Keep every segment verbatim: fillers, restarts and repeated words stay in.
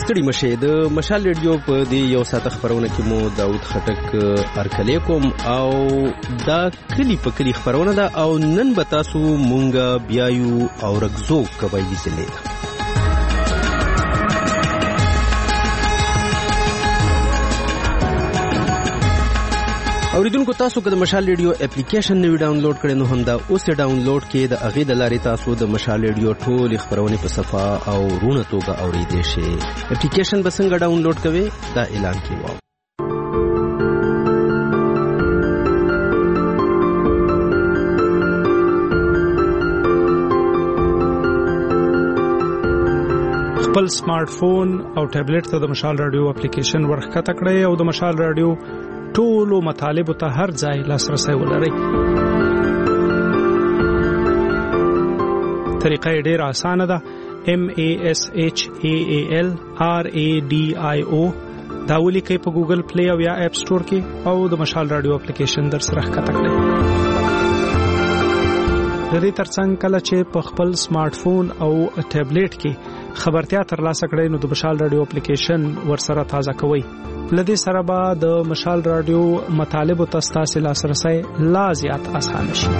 ستړي مشه د مشال ریډیو په دې یو ساعت خبرونه کې مو داود خټک ارکلې کوم او دا کلی په کلی خبرونه ده او نن به تاسو مونږه بیايو او رغزو قبایلی ضلع اوریدونکو تاسو که د مشال ریډیو اپلیکیشن نوی ډاونلوډ کړئ نو هم دا اوس ډاونلوډ کړئ د هغې د لارې تاسو د مشال ریډیو ټولې خبرونې په صفا او روڼه توګه اورېدی شئ. اپلیکیشن به څنګه ډاونلوډ کوئ دا اعلان کې واو. خپل سمارټ فون او ټابلیټ ته د مشال ریډیو اپلیکیشن ورښکته کړئ او د مشال ریډیو ټولو مطالبو ته هر ځای لاسرسی ولرئ. طریقه یې ډېره اسانه ده. M A S H A A L R A D I O دا ولیکئ په ګوګل پلی او یا اپ سټور کې او د مشال رادیو اپلیکیشن در سره ښکته کړئ. د دې ترڅنګ کله چې په خپل سمارټ فون او ټابلیټ کې خبرتیا ترلاسه کړئ نو د مشال رادیو اپلیکیشن ورسره تازه کوئ. لدې سره به د مشال رادیو مطالبو ته ستاسو لاسرسی لا زیات اسانه شي.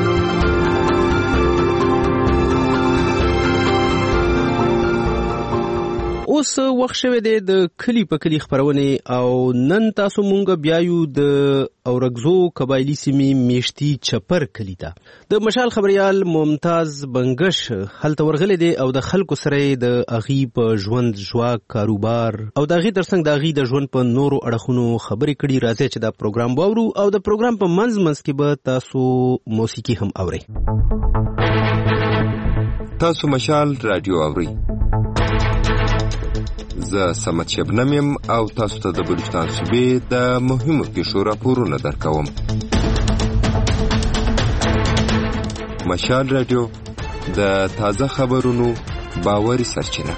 اوس وخت شوی دی د کلی په کلی خبرونه او نن تاسو مونږ بیايو د اورغزو قبایلی سیمې میشتي چپر کلی ته. د مشال خبريال ممتاز بنگش هلته ورغلی دی او د خلکو سره د اغي په ژوند ژواک کاروبار او د اغي درڅنګ د اغي د ژوند په نورو اړخونو خبرې کړي. راځي چې دا پروګرام واورو او د پروګرام په منځ منځ کې به تاسو موسیقي هم اورئ. تاسو مشال رادیو اورئ. زه سمت شبنم یم او تاسو ته د بلوچستان صوبې د مهمو پیښو راپورونه درکوم. مشال رادیو د تازه خبرونو باوري سرچینه.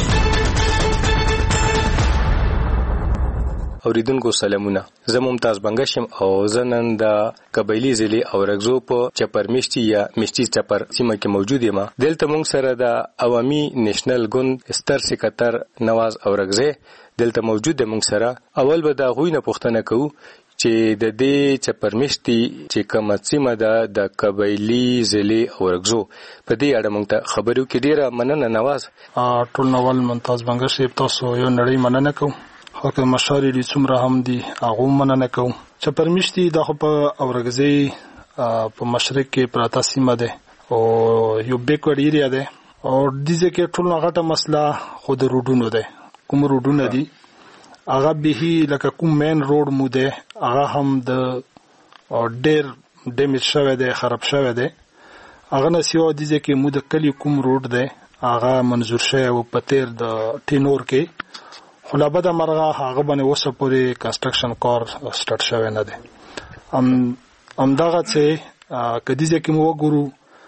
اوریدونکو سلامونه. زه ممتاز بنگشم او زه نن د قبایلی ضلع اورغزو په چپر میشتي یا میشتي چپر سیمه کې موجود یم. دلته موږ سره د عوامي نېشنل ګوند ستر سکرټر نواز اورغزی دلته موجود دی. موږ سره اول به دا غوښنه پوښتنه کوو چې د دې چپر میشتي چې کومه سیمه ده د قبایلی ضلع اورغزو په دې اړه موږ ته خبرو کې ډیره مننه نواز. ټول نوال ممتاز بنگشم تاسو یو نړۍ مننه کوم. خو مشاري دي څومره هم دي هغه مننه کوم. چپر میشتي د په اورغزي په مشرق کې پراته سیمه ده او یو بیکورډ ایریا ده او دځه کې ټول غټه مسله خود روډونو ده. کوم روډونه دي هغه به لکه کوم مین روډ مو ده هغه هم د ډېر ډیمیج شوی ده، خراب شوی ده. هغه نه سیو دځه کې مو د کلی کوم روډ ده هغه منظور شوی او په تیر د ټینور کې خلابه د مرغه هغه باندې وسه پورې کنسټرکشن کار سٹارټ شوی نه دی. ام امداغه چې کدیځه کې مو وګورو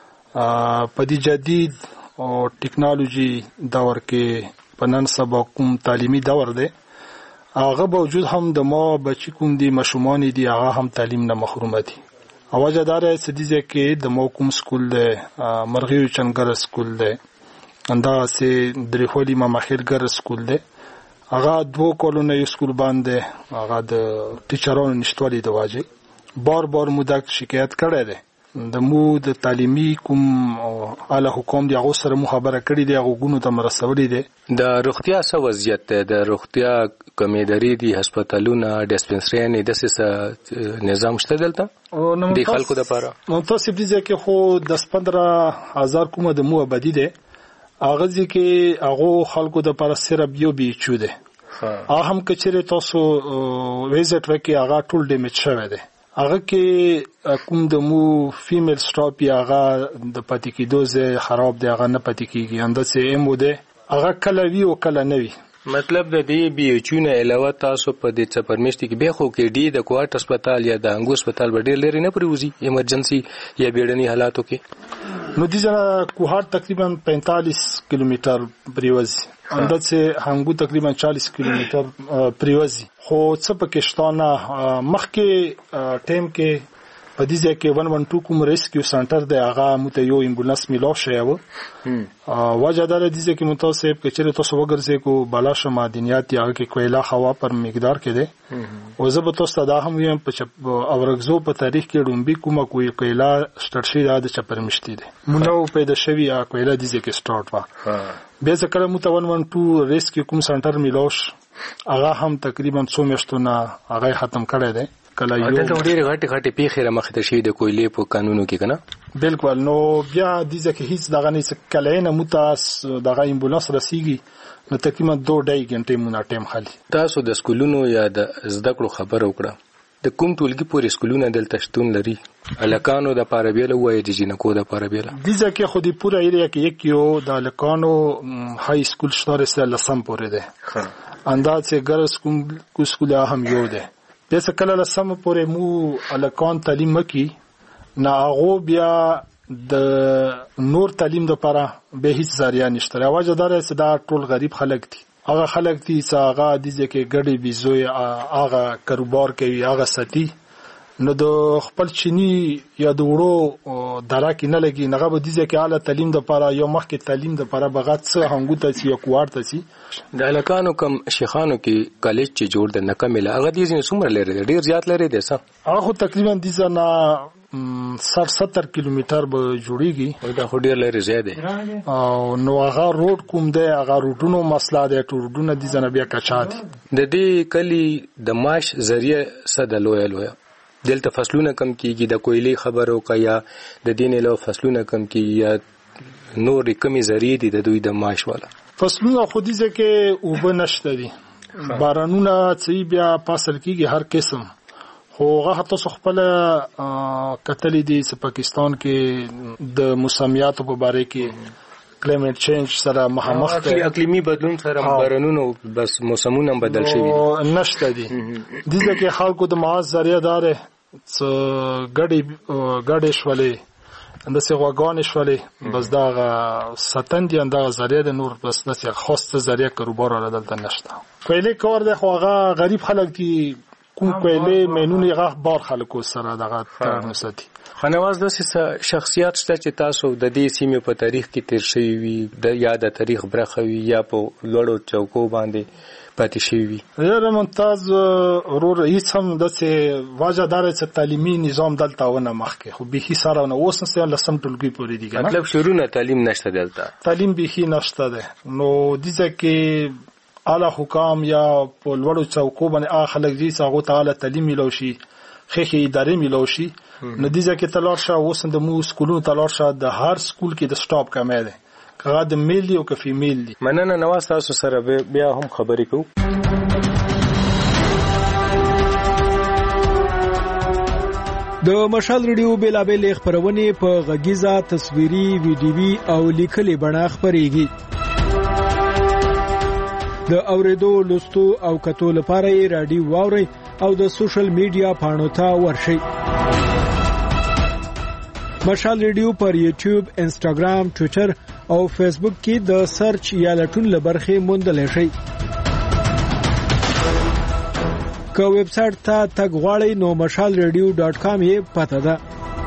په دې جدید او ټیکنالوژي دور کې پنن سبا کوم تعلیمي دور دی هغه باوجود هم د ما بچی کوم دي مشومان دي هغه هم تعلیم نه محروم دي. اواجه دار چې دې کې د مو کوم سکول دی مرغیو چنګر سکول دی اندا سه درخولي ما مخیرګر سکول دی. هغه دوه کولونه یو سکول باندې هغه د ټیچرانو نشټوالي د واجب بار بار مودا شکایت کړی دی. د مو د تعلیمي کوم اعلی حکومت دی هغه سره مخابره کړی دی هغه غونو ته مرسولې دی. د روغتیا څه وضعیت ده؟ د روغتیا کمیداري دي هسپتالونه ډیسپنسري د سیس نظام شته دلته د خلکو لپاره؟ نو تاسو دې کې خو دس پندرہ هزار کومه د مو آبادی ده هغه ځکه هغه خلکو د پر سره بیو بي چوده. هغه هم کچره تاسو ویزټ وکي هغه ټول ډیمیج شوی دی. هغه کې کوم د مو فیمیل سټاپ هغه د پاتې کېدو ځای خراب دی هغه نه پاتې کیږي انده سه امو ده هغه کله وی او کله نه وی. مطلب د دې بي چونه علاوه تاسو په دې چپر میشتي کې به خو کې ډي د کوارټ هسپتال یا د انګو هسپتال به ډېر لري نه پریوزي ایمرجنسي یا بیړني حالاتو کې. نو دې ځای کوهار تقریبا پینتالیس کیلومتر پریوزي انده سه هنګو تقریبا چالیس کیلومتر پریوزي. خو څه پکشتانه مخکې ټیم کې په دې ځای کې ون ون ټو کوم ریسکیو سنټر دی هغه مته یو امبولانس میلاو شوی و. وجه دا د دې کې متوسب کې چې تاسو وګرځي کو بالاش معدنیات یا کې کویلا هوا پر مقدار کې دی او زه به تاسو دا هم ویم په اورګزو په تاریخ کې رومبي کومه کوی کویلا سٹارټ شي د چپرمشتي دی مونږ پیدا شوی یا کویلا دې کې سٹارټ وا به ځکه مته ون ون ټو ریسکیو کوم سنټر میلاوش هغه هم تقریبا څو میاشتونه هغه ختم کړی دی. کله یو دلته ډېر غټ غټ پیښې را مخ ته شي د کویلې په قانونو کې کنه بالکل. نو بیا د ځکه هیڅ دغه نه کله نه متاس دغه امبولانس رسیږي نو تقریبا دوه ډای غنټې مونږه ټیم خالي. تاسو د سکولونو یا د زده کړو خبر وکړه د کوم ټولګي پورې سکولونه دلته شتون لري الکانو د پاره بیل وای د جنکو د پاره بیل د ځکه خو د پوره ایریا کې یک یو د الکانو های سکول شتاره سره لسم پورې ده اندازه ګرس کوم کو سکول هم یو ده دسه کله لسم پورې مو الکان تعلیم مکی نه هغه بیا د نور تعلیم د لپاره به هیڅ ذریعہ نشته. راوځه دره چې دا ټول غریب خلک دي هغه خلک دي چې هغه د ځکه ګډي بيزوي هغه کاروبار کوي هغه ساتي نو د خپل چینی یا د وړو درا کې نه لګي نغه به د ځکه اعلی تعلیم د لپاره یو مخکې تعلیم د لپاره بغات څه هنګو ته چې کوارت سي د الکانو کم شیخانو کې کالج چې جوړ د نکمل هغه دي چې څومره لري ډیر زیات لري دي څه هغه تقریبا د ځنا سر ستر کیلومتر به جوړیږي دا خو ډیر لري زیاده او نو هغه روډ کوم دی هغه روډونو مسله دی روډونه د ځنا بیا کچا دي د دې کلی د ماش ذریعہ صد لوی لوی دلته فصلونه کم کیږي د کویلې خبرو کیا د دین له فصلونه کم کیږي یا نور کمی ذریعہ دي د دوی د ماش والا فصلونه خو دې ځکه او بنشته دي بارانونه چې بیا فصل کیږي هر قسم خو هغه تاسو خپل کتلې دي چې پاکستان کې د موسمیاتو په باره کې کلایمټ چینج سره مخامخ دي اقلیمی بدلون سره بارانونو بس موسمونه بدل شوي دي نشته دي د ځکه خلکو د معاش ذریعہ دار څ غړي غړي شولې اند څه غوګان شولې بس دا ستن دي اند ذریعہ د نور بس نسه خاصه ذریعہ کاروبار را دلته نشته کویلې کور د خوغه غریب خلک دي کوم کویلې مینونه غاخ بار خلکو سره دغه ترنستی خنواز د شخصیت شته چې تاسو د دې سیمې په تاریخ کې تیر شوی وي د یاد تاریخ برخه وي یا په لوړو چوکو باندې پاتې شوی وي. زه ممتاز ورو رئیس هم د څه واجه دار چې تعلیمي نظام دلته ونه مخکې خو به هي سره نو اوس نه لسم ټولګي پورې دي مطلب شروع نه تعلیم نشته دلته تعلیم به هي نشته ده نو د ځکه اعلی حکام یا په لوړو چوکو باندې اخلک دي چې هغه تعالی تعلیم ملوشي خېخې ادارې ملوشي نو دې ځکه تلار شه اوس د مو سکولونو تلار شه د هر سکول کې د سټاپ کمه ده کغه د میل دی او ک فیمیل دی. مننه نواز تاسو سره بیا هم خبرې کوو. د مشال ریډیو بیلابل خبرونه په غږیزه تصویري ویډیوي او لیکلي بڼه خبريږي. د اوریدو لوستو او کتو لپاره رادیو واوري او د سوشل میډیا پاڼو ته ورشئ. مشال ریډیو پر یوټیوب، انسټاګرام، ټوئیټر او فیسبوک کې د سرچ یا لټون لبرخه موندل شي. که ویب سټ ته تګ غواړئ نو مشال ریډیو ډاټ کام یې پته ده.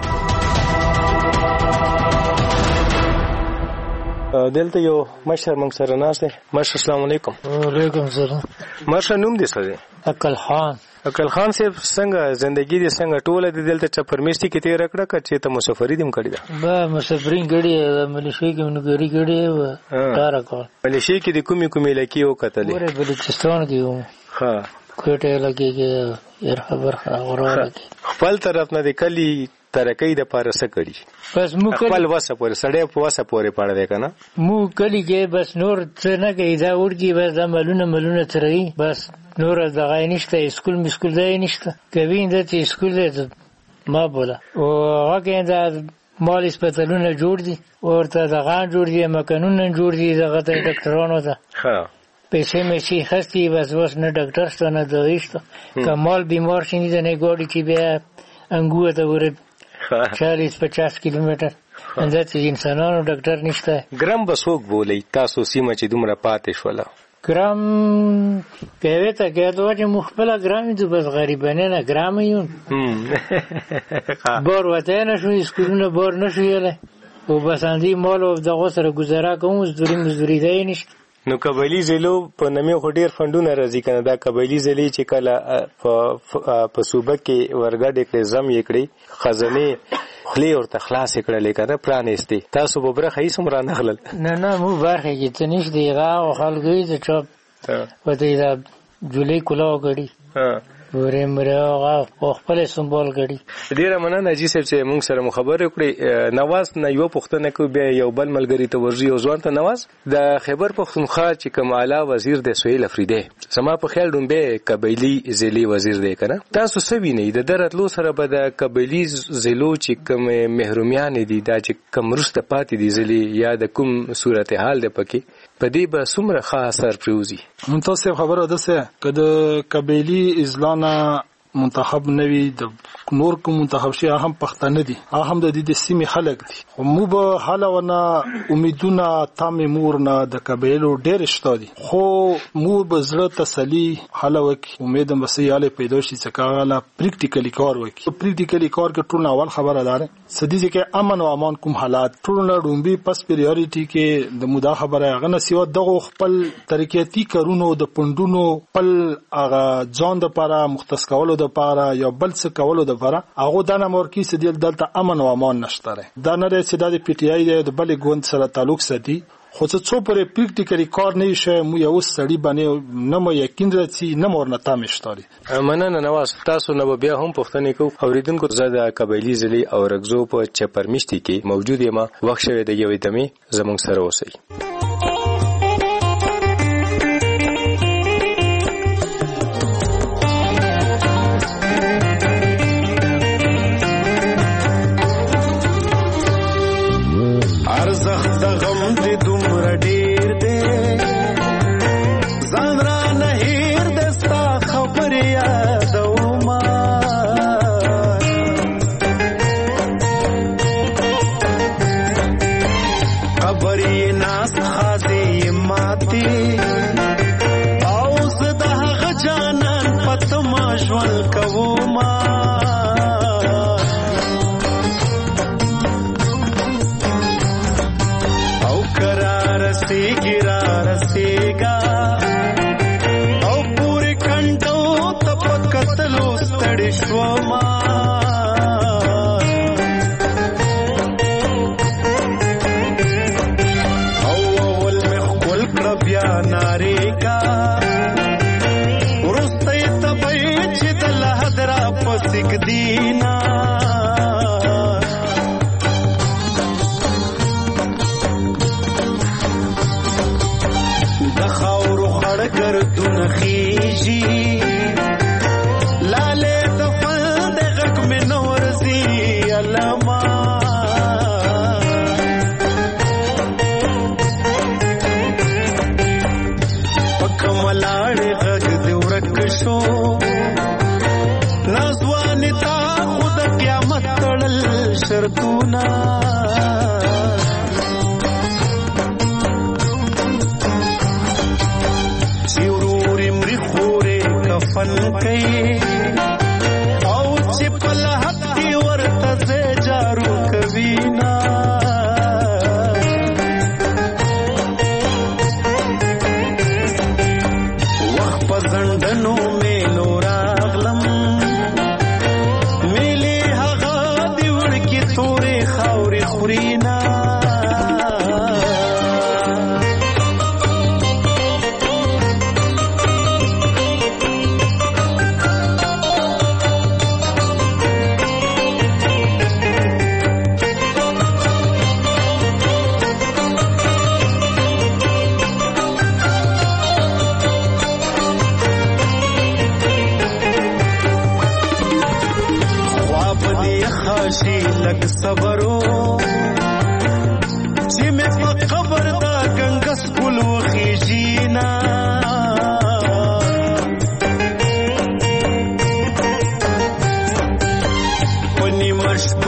دلته یو مشر موږ سره ناست دی. مشر السلام علیکم. وعلیکم السلام. مشر نوم دې څه دی؟ اکل خان. اکل خان صاحب څنګه ژوندۍ دې څنګه ټوله دې دلته چپرمیشتي کې تیر کړه چې ته مسافری دې کړی دا؟ با مسافرین کړی ملیشي کې منګری کړی و کار کړ. ملیشي کې د کومي کومي لکی او کتلې؟ ورې بلوچستان کې و. ها. کوټه لګي کې ير خبر خبره خپل طرف نه د کلی ترکې د پارسه کړی. بس مو خپل واسه پورې سړې په واسه پورې پاړه ده کنه مو کلی کې بس نور څه نه کوي دا ورګي بس د ملونه ملونه ترې بس نور د غای نشته اسکول مسکول دی نشته کوي د تی اسکول دی ما بوله او هغه دا مال سپیټلونه جوړ دي ورته د غان جوړ دي مکانونه جوړ دي دغه ته ډاکټرانو ته ها پیسې مې شي خستي بس بس نه ډاکټر ستنه نه دویسته کمال بیمار شي نه نه ګوډي کې بیا انګو ته ور چالیس پچاس کیلومتر اندته انسانانو ډاکټر نشته. ګرام بسوک بولې تاسو سیمه چې دومره پاتې شوله ګرام کوي ته کې دا چې مخبل ګرام دي بس غریبانه نه ګرام یون بور وته نه شو اسکولونه بور نه شو یله او بس اندی مال او دغه سره گزاره کوم زوري مزوري دی نشته. نو قبایلی ضلعو په نامه خو ډیر فندونه راځي کنه دا قبایلی ضلع چې کله په صوبه کې ورګډ کړي زم یې کړي خزانه خلی او تخلاص کړل کنه پرانېستي تاسو به برخه هیڅ مر نه خلل نه نه مو برخه کې تنش دیغه او خلګي چې چوب وته دا جولای کلاو غړي ها ورې مرغه په خپل سمبول غړي. ډیره مننه جی صاحب چې موږ سره خبرې کړې. نواز نه یو پښتنه کو بیا یو بل ملګری ته ورځي او ځوان ته نواز د خیبر پښتونخوا چې کوم اعلی وزیر د سهیل افریدی سما په خیال ډومبه قبایلی ضلع وزیر دی کنه تاسو سوي نه د درتلو سره به د قبایلی ضلعو چې کوم محرومیان دي دا چې کوم رسته پاتې دي ضلع یا د کوم صورتحال ده پکې په دې به څومره ښه اثر پروزي. منتصف خبره ده سه کده قبایلی ازلانه منتخب نوي د نور کوم منتخب شي هم پښتانه دي هم د دې سیمې خلک دي خو مو به حالونه امیدونه تامه مور نه د قبایلو ډېر شته دي خو مو به زړه تسلی حالوک امید هم وسیاله پیدا شي چې کاله پریکټیکلی کار وکړي. پریکټیکلی کار کې ټول اول خبره ده سدي چې امن او امان کوم حالات ټول نه ډومبي پس پریورټی کې د مودا خبره غنه سیو دغه خپل طریقېتی کارونو د پندونو خپل اغه ځان د لپاره مختص کولو د لپاره یا بل څه کولو د لپاره هغه د نامور کې سدي دلته امن او امان نشته دا نه رسې د پی ټی آی د بل ګوند سره تعلق ساتي خو څه پرې پریکټیکلی کار نه شي مو یو سړی باندې نه مو یقین راځي نه مور نه تام شتاري. مننه نواز تاسو نو بیا هم پښتنې کو اوریدونکو زده قبایلی ضلع او رغزو په چپرمشتي کې موجود یم وخت شوه د یوې دمه زموږ سره اوسئ.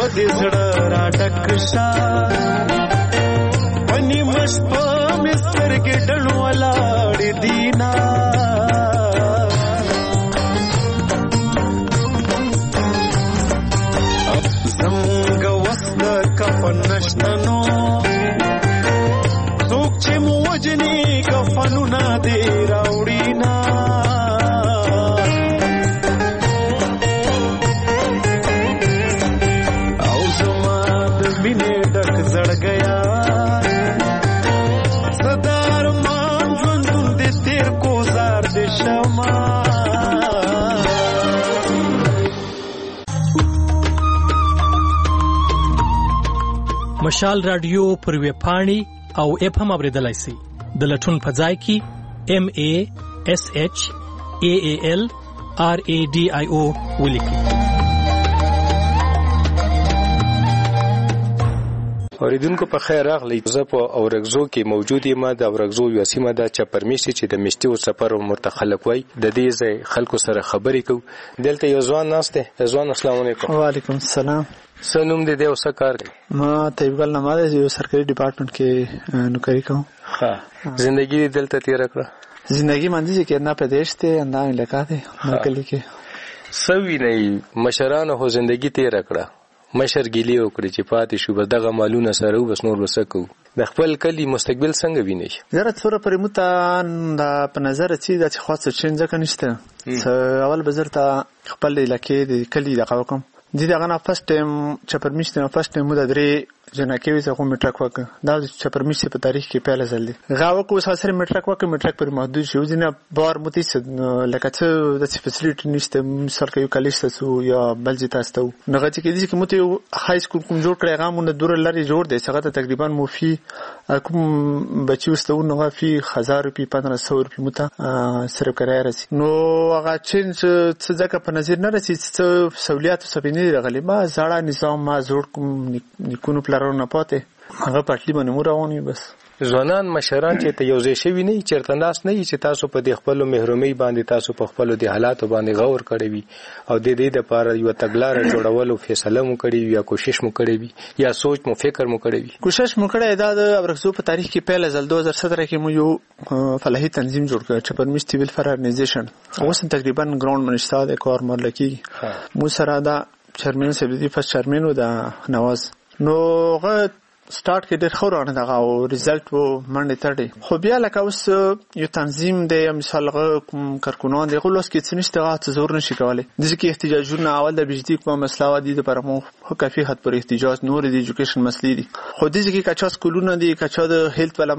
Pani mashpa mister سترګې ډڼ ولاړې دینا زمونږ وس د کفن نشته نو څوک چې مو وجني کفنونه دې راوړي نه او زما د مینې ډک زړګیا صدار مان ژوندون دې تیر کوزار دې شما مشال رادیو پر ویب پاڼې او اپ هم اوریدلای شئ د لټون په ځای کې ام ا اس اچ ا ا ال ار ا ډي آی او ولیکئ. اوریدونکو په خیر راغلی. زه په اورګزو کې موجود یم. د اورګزو یو سیمه ده چې پرمیشتي چې د مشتي او سفر مرتخلق وای د دې ځای خلکو سره خبرې کو. دلته یو ځوان ناشته. ځوان السلام علیکم. وعلیکم السلام. سنوم دې دی او څه کار کوي؟ ما طیبګل نماز یو سرکاري ډپارټمنټ کې نوکری کوم. ها زندگی دلته تیر کړه؟ زندگی مانځي چې نه پدیش ته نه علاقه ده نکلی کې سوي نه مشرانو هو زندگی تیر کړه. مشر ګیلی وکړي چې پاتې شو بس دغه مالونه سره وبس نور وسکو. د خپل کلی مستقبل څنګه ویني؟ زه څوره پرې متا د په نظر چې د خاصه چینج کنيشته اول بزرته خپل علاقې د کلی دغه وکم دي دغه نه فرست ټایم چې پرمیشن فرست ټایم مو د درې جنکه وي څنګه میټرک وک دا چې پرمیشن په تاریخ کې پهله ځل دي غاوه کو سره میټرک وک میټرک پر محدود شو ځنه بار متي لکه څه د فیسیلیټی نشته مثال کې یو کلیش تاسو یا بل ځای تاسو نه غږی کې دي چې متي های سکول کوم جوړ کړی هغه مونږ دور لري جوړ دي څنګه تقریبا مو فی کوم بچو ستو نو فی هزار روپی پندرہ سو روپی متا سره کرای رسی نو هغه چې څه ځکه په نظر نه رسی څه سہولیات سپینې راغلي ما زړه نظام ما جوړ کوم نکونو پلارونه پاتې هغه پټلی باندې مو رواني بس ځوانان مشران چې ته یو ځای شوی نه چیرته ناس نه چې تاسو په د خپل محرومي باندې تاسو په خپل د حالاتو باندې غور کړی وي او د دې لپاره یو تګلار جوړولو فیصله مو کړی وي یا کوشش مو کړی وي یا سوچ مو فکر مو کړی وي. کوشش مو کړی دا د ورکزو په تاریخ کې پهله ځل دو هزار سترہ کې مو یو فلاحي تنظیم جوړ کړ چې پرمیشتي ویل فر ارګنایزیشن اوس تقریبا ګراوند منشتا د کار مرلکی مو سره دا چیرمن سبدي فرست چیرمن و د نواز نو غ سٹارټ کې ډېر خورانه دغه او ریزلټ وو منډه تړي خو بیا لکه اوس یو تنظیم دی مثال کوم کارکونان دی غوښ کې څه نشته غاټ زور نشي کولای د ځکه احتجاجونه اول د بجدي کوم مسله ودی د پرمو خو کافي حد پر احتجاج نور د ایجوکیشن مسلې دي خو د ځکه کچا سکولونه دي کچا د هیلث ولم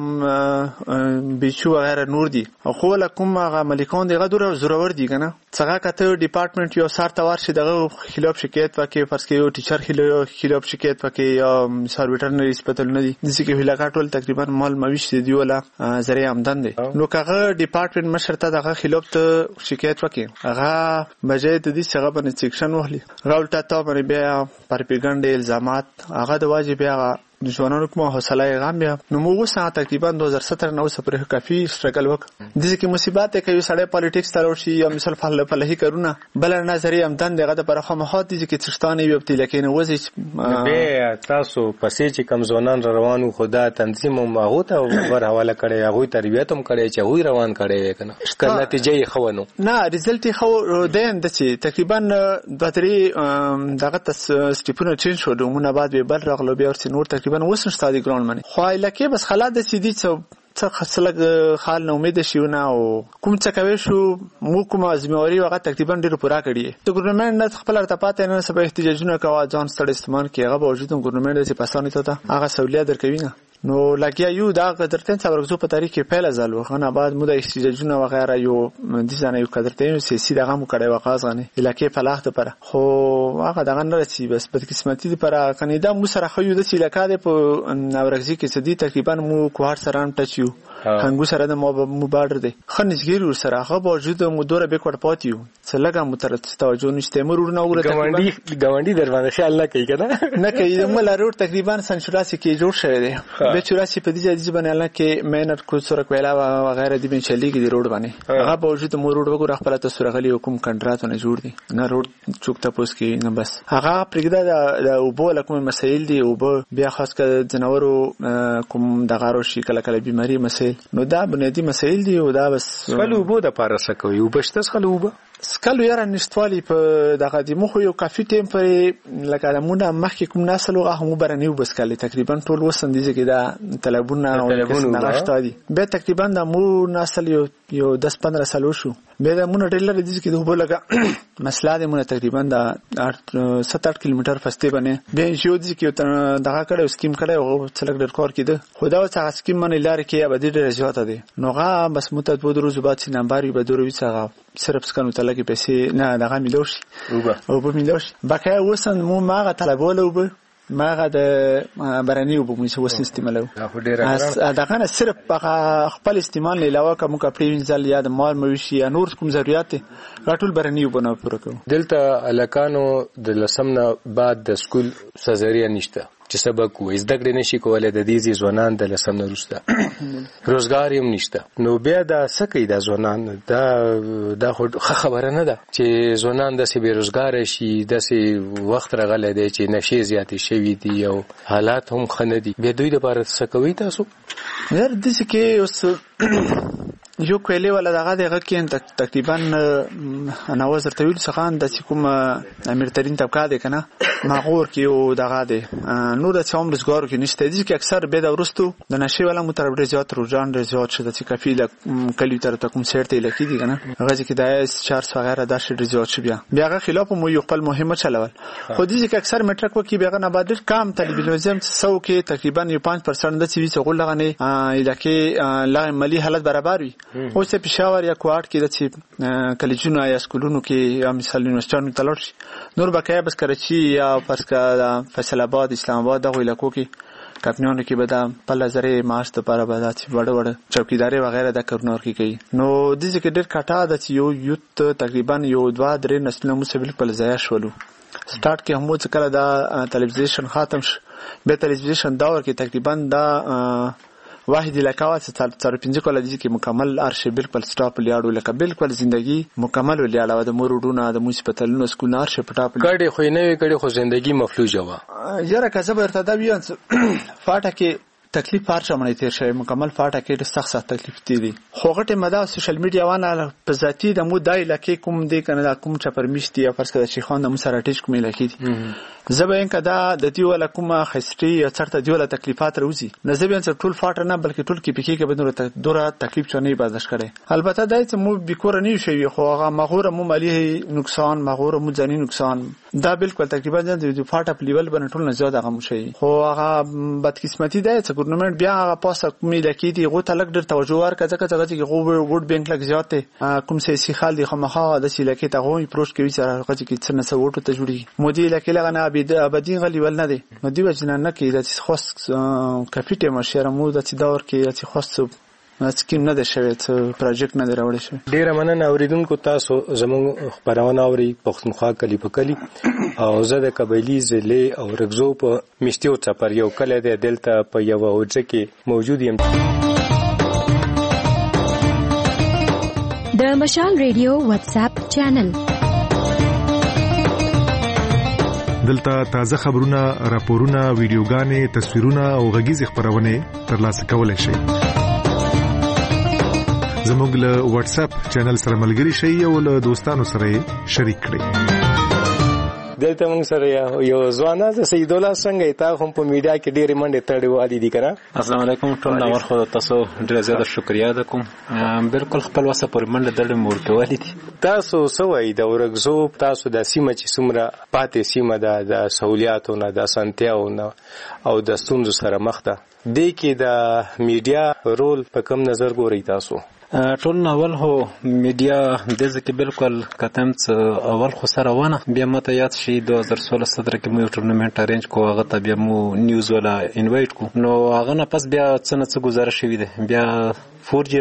بيچو غیر نور دي خو لکه هغه ملکان دی غدور زورور دي کنه څنګه کته ډپارټمنټ یو سار توار شي دغه خلاف شکایت وکي فرض کې یو ټیچر خلاف شکایت وکي یا مثال ویټرنری هسپتال نه دي ځکه هلاکت ټول تقریبا مال مویش دي ولا ذریعہ آمدن دي نو کغه ډپارټمنټ مشر ته دغه خلاف ته شکایت وکي هغه بجای ته دي څنګه باندې سیکشن وهلي راولټا ته باندې بیا پرپګاندا الزامات هغه د واجب هغه ځوانانو کومه حوصله غام بیا نو موږ سره تقریبا دو هزار سترہ نو سره کافي سټرګل وک د دې کې مصیبت ته کوي سړی پالیټکس ته ورشي یا مثال فعال فلهي کارونه بل نظری امدن دغه د پرخه مخاط دي چې تشتانه وي په لکه وځي به تاسو پسې چې کم ځوانان روانو خدا تنظیم ماغو ته ور حواله کړي هغه تربیت هم کړي چې هغه روان کړي کنه کله نتیجه یې خونو نه ریزلټ خو دین د چې تقریبا باتری دغه سټیپونه چینج شو دومره بعد به بل راغلو بیا ورته نور تقریبا وسن ستادي ګراوند باندې خو لکه بس خلا د سیدی څو څه خاصلګ خال نو امید شيونه او کوم څه کوي شو مو کوم ازموري وغه تقریبا ډیر پورا کړی ته ګورنمنت نه خپل ارتباط نه سبا احتجاجونه کوي ځان ستړي استعمال کوي هغه باوجود ګورنمنت چې پاسانه ته هغه سہولیت درکوي نه نو لکه یو دا قدرتن څورغزو په تاریخ کې پهل ځلو خنه بعد مو د احتجاجونه وغیرہ یو د ځانه یو قدرتن سیاسي دغه مو کړي وقازانه الکه فلاح ته پر خو هغه دغه نه رسي بس بد قسمتي پر کنيدا مو سره خو د سیلکه د په اورغزي کې سدي تقریبا مو کوهار سره هم ټچیو هنګو سره د مبادر دی خنځګیر ور سره هغه باوجود مو دوره به کوټ پاتیو څه لګه مو تر توجه نشته مرور نه وره ګاونډي ګاونډي دروازه خیال نه کوي کنه نه کوي مله روډ تقریبا سنچوراسي کې جوړ شوی دی به چوراسی په دې ځای باندې الله کې مینر کو سره کویلا و غیره دی بن چلی کې دی روډ باندې هغه په وجود مو روډ وګور خپل ته سره غلی حکم کنټراتونه جوړ دي نه روډ چوکته پوس کې نه بس هغه پرګدا د اوبو لکه مسایل دي اوبو بیا خاص کړه جنورو کوم د غارو شي کله کله بیماری مسایل نو دا بنیادی مسایل دي او دا بس خپل اوبو د پاره سکوي او بشته خپل اوبو سکلو یاره نشټوالی په دغه د مخ یو کافي ټیم پر لکه د مونږه مخکې کوم نسل هغه هم برنیو بس کله تقریبا ټول وسندیږي کې دا طلبونه او نغښت دي به تقریبا د مو نسل یو یو دس پندرہ سال شو به د مونږ ډیلر دي چې د وبو لګه مسله د مونږ تقریبا د سات اټ کیلومتر فاصله باندې به یو دي کې دغه کړه سکیم کړه او څلګ ډیر کار کړه خدا او څنګه سکیم باندې لار کې ابدي ډیر زیات دي نوغه بس متد بو دروز بعد چې نمبر به دروي څنګه صرف سکانو تلګي پیسې نه دغه ملوش او به ملوش بقای وسن مو ماغه طلبول او به ماغه د برانی او به مو وسن استعمالو دغه نه صرف خپل استعمال نه علاوه کوم کپړې وینځل یا د مال موشي یا نور کوم ضرورت راټول برانی او بنو پوره کوم دلته الکانو د لسمنه بعد د سکول سزاریا نشته چې سبق وې زده کړې نشي کولای د دې ځوانان د لسم نه وروسته روزګار هم نشته نو بیا دا سکه د ځوانان دا دا خبره نه ده چې ځوانان د سی بیروزګار شي د سی وخت راغلی دی چې نشي زیاتې شوي دي او حالات هم خنه دي بیا دوی د بار سکوي تاسو یار د څه کې اوس یو کویلې ولا دغه دغه کې تقریبا نوازر طویل څخه د کوم امیر ترين طبقه ده کنه ماغور کې او دغه ده نو د څوم روزګار کې نشته دي چې اکثر به د ورستو د نشي ولا متربډ زیات روزان ډیر زیات شته چې کافي د کلی تر ته کوم سیرته لکې دي کنه هغه چې د اس چار وغیرہ د شډ زیات شي بیا بیا هغه خلاف مو یو خپل مهمه چلول خو دي چې اکثر میټرک وکي بیا نه بعد کم تلویزیون سو کې تقریبا یو پنځه درصد د سی وی څغول لغنه الکه لا مالی حالت برابر وي او څه پېښور یا کوارټ کې د چې کلیجونو یا سکولونو کې یا مثال یونیورسيټونو تلل شي نور بقای بس کراچي یا پرسکا فیصل آباد اسلام آباد دغه علاقو کې کمپنیونو کې به د په لزرې معاش ته لپاره به د وړ وړ چوکیداری وغیرہ د کورنور کې کوي نو د دې کې ډېر کټا د یو یوت تقریبا یو دوه درې نسلونه مو سبل په ځای شولو سٹارټ کې هم چې کله دا ټلویزیون ختم شو به ټلویزیون داور کې تقریبا دا واحد لکاوات ستاره پنځه کال دي کې مکمل ارشیو بالکل سټاپ لیاړو لکه بالکل ژوندۍ مکمل لیاړو د مورډونو د موسپټلونو سکول ارشیو پټاپ کډي خو نه وی کډي خو ژوندۍ مفلوجه وا یاره که زبر ته دا بیان فاټه کې تکلیف پارچه مړی تیر شوی مکمل فاټه کې ډېر سخت سخت تکلیف دي خو غټه مدا سوشل میډیا وانه په ذاتی د مو دای لکه کوم دی کنه کوم چا پرمیشتي یا فرض کړه چې خان د مو سره ټیچ کومې لکه زبین کدا د دې ولا کومه خستري یا چرته دی ولا تکلیفات روزي نه زبین څه ټول فاټه نه بلکې ټول کې پکې کې بدنه دوره تکلیف چونه برداشت کړي البته دای ته مو بیکور نه شي خو هغه مغوره مو مالی نقصان مغوره مو ځاني نقصان دا بالکل تقریبا د فاټه په لیول باندې ټول نه زیات هغه مو شي خو هغه بدقسمتي دی چې ګورنمنت بیا هغه پاسه کومې لکې دی غو تلک ډېر توجه ورکړه ځکه چې غو ګډ بانک لګ زیات کوم سیاسي خال دی خو مخه د سیلکې ته غوي پروش کوي چې هغه چې څه نه څه وټو ته جوړي مودي لکه لغنه ابدي غلي ول نه دي نو دی وجنه نه کې د خاص کافي مشره مو د دور کې چې خاص سکیم نه ده شوی څه پروجیکټ نه دراوړی شوی ډیره مننه اوریدونکو تاسو زموږ خبرونه اوري پښتونخوا کلی په کلی او زه د قبایلی ضلع او رګزو په میشتیو چپر یو کله د دلته په یو اوجه کې موجود یم د مشال ریډیو واتس اپ چینل دلته تازه خبرونه راپورونه ویډیوګانې تصویرونه او غږیز خبرونه ترلاسه کولای شئ زموږ له واتس اپ چینل سره ملګري شئ او له دوستانو سره شریک کړئ دلته موږ سره یو ځوان د سید الله څنګه تا هم په میډیا کې ډېر منډه تړي والي دي کنه السلام علیکم ټول نور خو تاسو ډېر زیات شکریا ده کوم بالکل خپل واسه پر منډه دړې مورته والي دي تاسو سوي د ورغزو تاسو د سیمه چې سمره پاتې سیمه ده د سہولیاتو نه د سنتیاو نه او د ستونزو سره مخ ده د کې د میډیا رول په کوم نظر ګوري تاسو ټول اول هو میډیا د ځکه بالکل کتم څ اول خو سره ونه بیا مته یاد شي دوه هزار سولہ صدر کې مو ټورنمنت ارینج کو هغه ته بیا مو نیوز ولا انوایټ کو نو هغه نه پس بیا څه نه څه گزارش شوی دی بیا فور جی راغله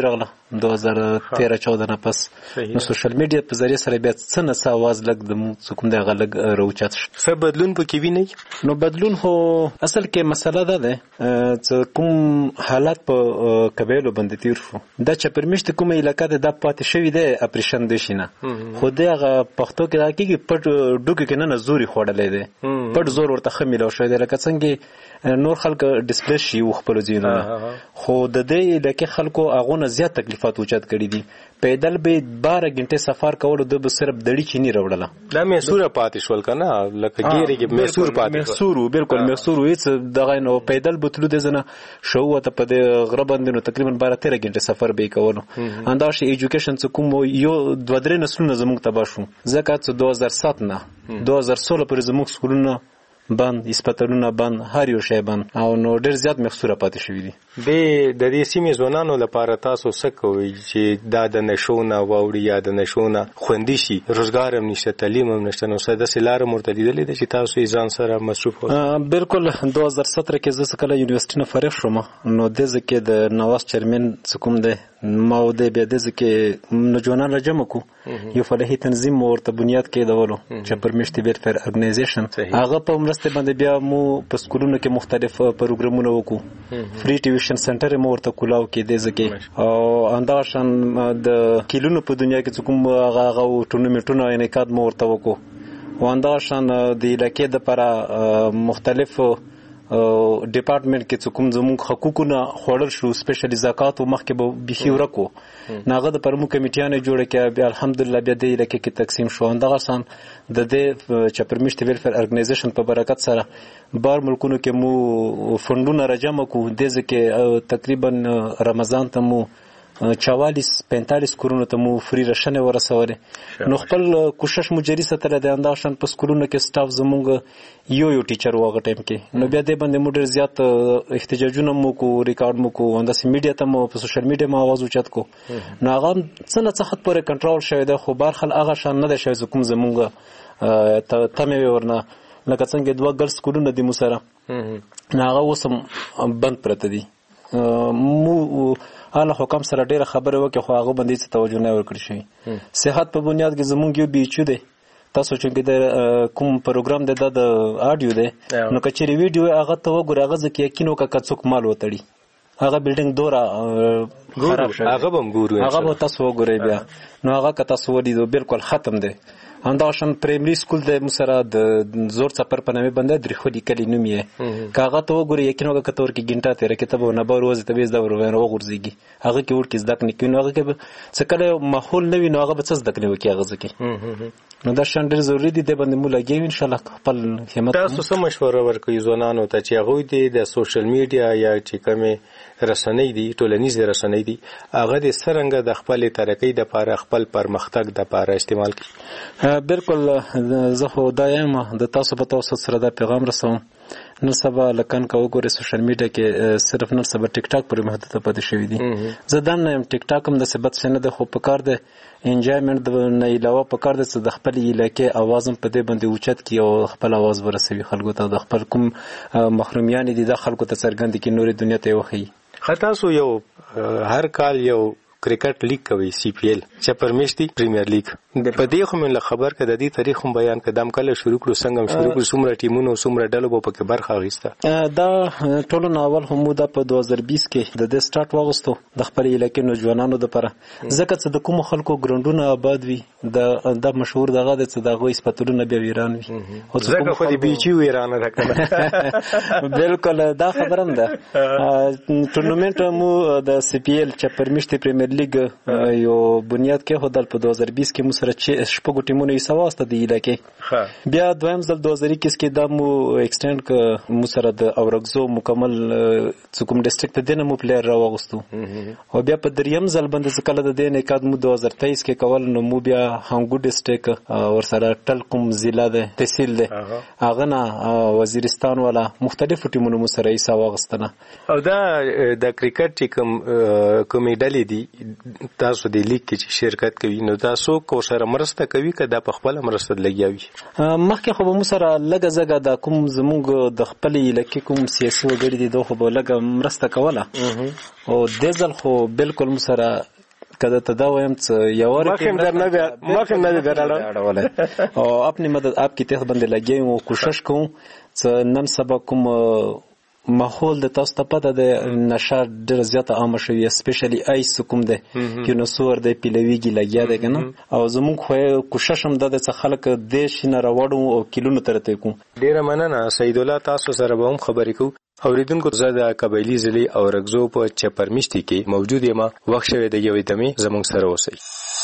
دوه هزار تیرہ چودہ نه پس نو سوشل میډیا په ذریعہ سره بیا څه نه څه आवाज لګ د کوم د غلګ روچات څه بدلون پکې ویني نو بدلون هو اصل کې مسله ده ده چې کوم حالات په قبایلو باندې تیر شو دا چې پرمشت کومه علاقې ده د پاتې شوی ده اپریشن د شینه خو دغه پښتو کې راکېږي پټ ډوګ کې نه زوري خوړلې ده پټ زور ورته خمیلو شوی ده لکه څنګه نور خلک ډیسپلی شي خپل ځینونه خو د دې لکه خلکو اغونه زیات تکلیفات اوچت کړي دي پیدل به بارہ غنټه سفر کول د به صرف دړي چینی راوړله دا میسور پاتې شول کنه لکه ګيري کې میسور پاتې میسور بالکل میسور هیڅ دغه نو پیدل بوتلو د زنه شو ته په د غربندونو تقریبا بارہ تیرہ غنټه سفر به کولو انداش ایجوکیشن څخه کوم یو دوه درې نسلونه زموږ تبا شو ځکه چې دوه هزار سات نه دوه هزار سولہ پر زموږ سکولونه بند اسپیټالونه بند هر یو شی بند او نو ډېر زیات مخسوره پاتې شوی دي د د دې سیمې ځوانانو لپاره تاسو څه کوئ چې دا د نشونه واوړي یا د نشونه خوندي شي روزګار هم نشته تعلیم هم نشته نو څه د سلار مرتدیدلې د چې تاسو یې ځان سره مصروف اوسئ بالکل دوه هزار سترہ کې زه کله یونیورسيټي نه فارغ شوم نو د ځکه د نواز چیرمن څکوم ده ما د بیا د ځکه نوجوانان راجمع کو یو فلاحي تنظیم ورته بنیاد کې دولو چې پرمشتي ویلفیر ارګنایزیشن هغه په مرسته باندې بیا مو په سکولونو کې مختلف پروګرامونه وکړو فری ټیوشن سنټر مو ورته کولاو کې د ځکه او انداشن د کیلونو په دنیا کې کوم هغه ټورنمنټونه انعقاد مو ورته وکړو او انداشن د علاقې د لپاره مختلف ډپارټمنټ کې کوم زموږ حقوقونه خوړل شو سپیشلی زکات او مخکې به بيخي ورکو ناغه د پرمو کمیټیانه جوړه کې بیا الحمدلله بیا د علاقې کې تقسیم شو اندغه سان د دې چپرمشت ویلفیر ارګنایزیشن په برکت سره بار ملکونو کې مو فندونه راجمع کو د ځکه تقریبا رمضان ته مو چوالیس پینتالیس کورونو ته مو فری راشنه ورسولې نو خپل کوشش مو جاری ستل د انداشن په سکولونو کې سټاف زمونږ یو یو ټیچر وغه ټایم کې نو بیا د باندې مو ډیر زیات احتجاجونه مو کو ریکارډ مو کو اند سي میډیا ته مو په سوشل میډیا مو आवाज اوچت کو نو هغه څنګه څه خط پورې کنټرول شوی دی خو بارخل هغه شان نه دی شوی کوم زمونږ ته تمه ورنه لکه څنګه دوه ګرل سکولونه دي مو سره هغه وسم بند پرته دي مو اله حکم سره ډیره خبره وکړه خو هغه باندې څه توجه نه ورکړی شي صحت په بنیاد کې زمونږ یو بیچو دی تاسو چې د کوم پروګرام د د اډیو دی نو کچېری ویډیو هغه ته وګورئ هغه ځکه یقینو کا کڅوک مال وتړي هغه بلډینګ دورا خراب شوی هغه هم ګورو هغه به تاسو وګورئ بیا نو هغه که تاسو ولیدو بالکل ختم دی انداشن پرایمری سکول د مسره د زور څپر په نامه باندې درې خو لیکلي نوم یې کاغه ته وګورئ یقینو کا کتور کې ګنټه تیر کتاب نه به روز ته بیز دا ورونه وګورځيږي هغه کې ورته زده کني کینو هغه کې څه کله ماحول نه وي نو هغه به څه زده کني وکي هغه ځکه نو دا شان ډېر ضروری دي د باندې مو لګي ان شاء الله خپل همت تاسو سم مشوره ورکوي ځوانانو ته چې هغه دي د سوشل میډیا یا چې کومه رسنۍ دي ټولنیز رسنۍ دي هغه د سرنګ د خپل ترقۍ د لپاره خپل پرمختګ د لپاره استعمال کړي بالکل زه خو دایم د تاسو په توسط سره دا پیغام رسوم نن سبا لکن کا وګورئ سوشل میډیا کې صرف نن سبا ټیک ټاک پورې محدود پاتې شوی دي زه دا نه ټیک ټاک هم د ثبت سند د خو په کار ده انجایمنت د نه علاوه په کار ده چې د خپل علاقې आवाज هم په دې باندې اوچت کی او خپل आवाज ورسوي خلکو ته د خپل کوم محرومیان دي د خلکو ته څرګند کی نورې دنیا ته وخی خطا سو یو هر کال یو کرکټ لیگ کوي سی پی ایل چې پرمیشتي پریمیر لیگ په دې خو من خبر کده دي تاریخ هم بیان کدم کله شروع کړو څنګه شروع کړو څومره ټیمونو څومره ډلو په کې برخه اخیسته دا ټولو ناول هم د په دوه هزار بیس کې د دې سٹارټ واغستو د خپل علاقې نوجوانانو لپاره ځکه چې د کوم خلکو ګراوندونه آباد وي د د مشهور دغه د څه دغه سپتلونه بیا ویران وي او ځکه خو دې بیچي ویران راکنه بالکل دا خبرم ده ټورنمنت مو د سی پی ایل چې پرمیشتي پریمیر لیگ یو بنیاد کې هدل په دوه هزار بیس کې مو سره چې شپږ ټیمونه یې سواسته دی علاقې بیا دویم ځل دوه هزار اکیس کې د مو ایکسټند ک مو سره د اورګزو مکمل څوکم ډیسټریکټ دینه مو پلیر راوغستو او بیا په دریم ځل باندې ځکه د دې نه کاد مو دوه هزار تیئیس کې کول نو مو بیا هنګو ډیسټریکټ ور سره ټلکم ضلع ده تحصیل ده هغه نه وزیرستان والا مختلفو ټیمونو مو سره یې سوغستنه او دا د کرکټ کوم کمیډلې دي تاسو د لیگ کې چې شرکت کوي نو تاسو کو سره مرسته کوي کدا په خپل مرسته لګیاوي مخکې خو مو سره لګه زګه د کوم زموږ د خپل علاقې کوم سیاسي وګړي دي دوه خو لګه مرسته کوله او د ځل خو بالکل مو سره کده ته دا وایم څه یو ور مخم در نه بیا مخم نه بیا او اپنی مدد آپ کی تحت باندې لګي او کوشش کوم څه نن سبا کوم ماحول د تاسو ته پته ده نشه ډېر زیاته عامه شوې اسپیشلی آیس کوم ده کې نو سور د پیلويږي لګیا ده کنه او زموږ خو کوشش هم ده چې خلک د شینه راوړو او کیلونو ترته کوم. ډیره مننه سید الله، تاسو سره به هم خبرې کوو. اوریدونکو زه د قبایلی ضلع او رګزو په چپرمیشتي کې موجود یم. وخت شوی د یوې دمې زموږ سره اوسئ.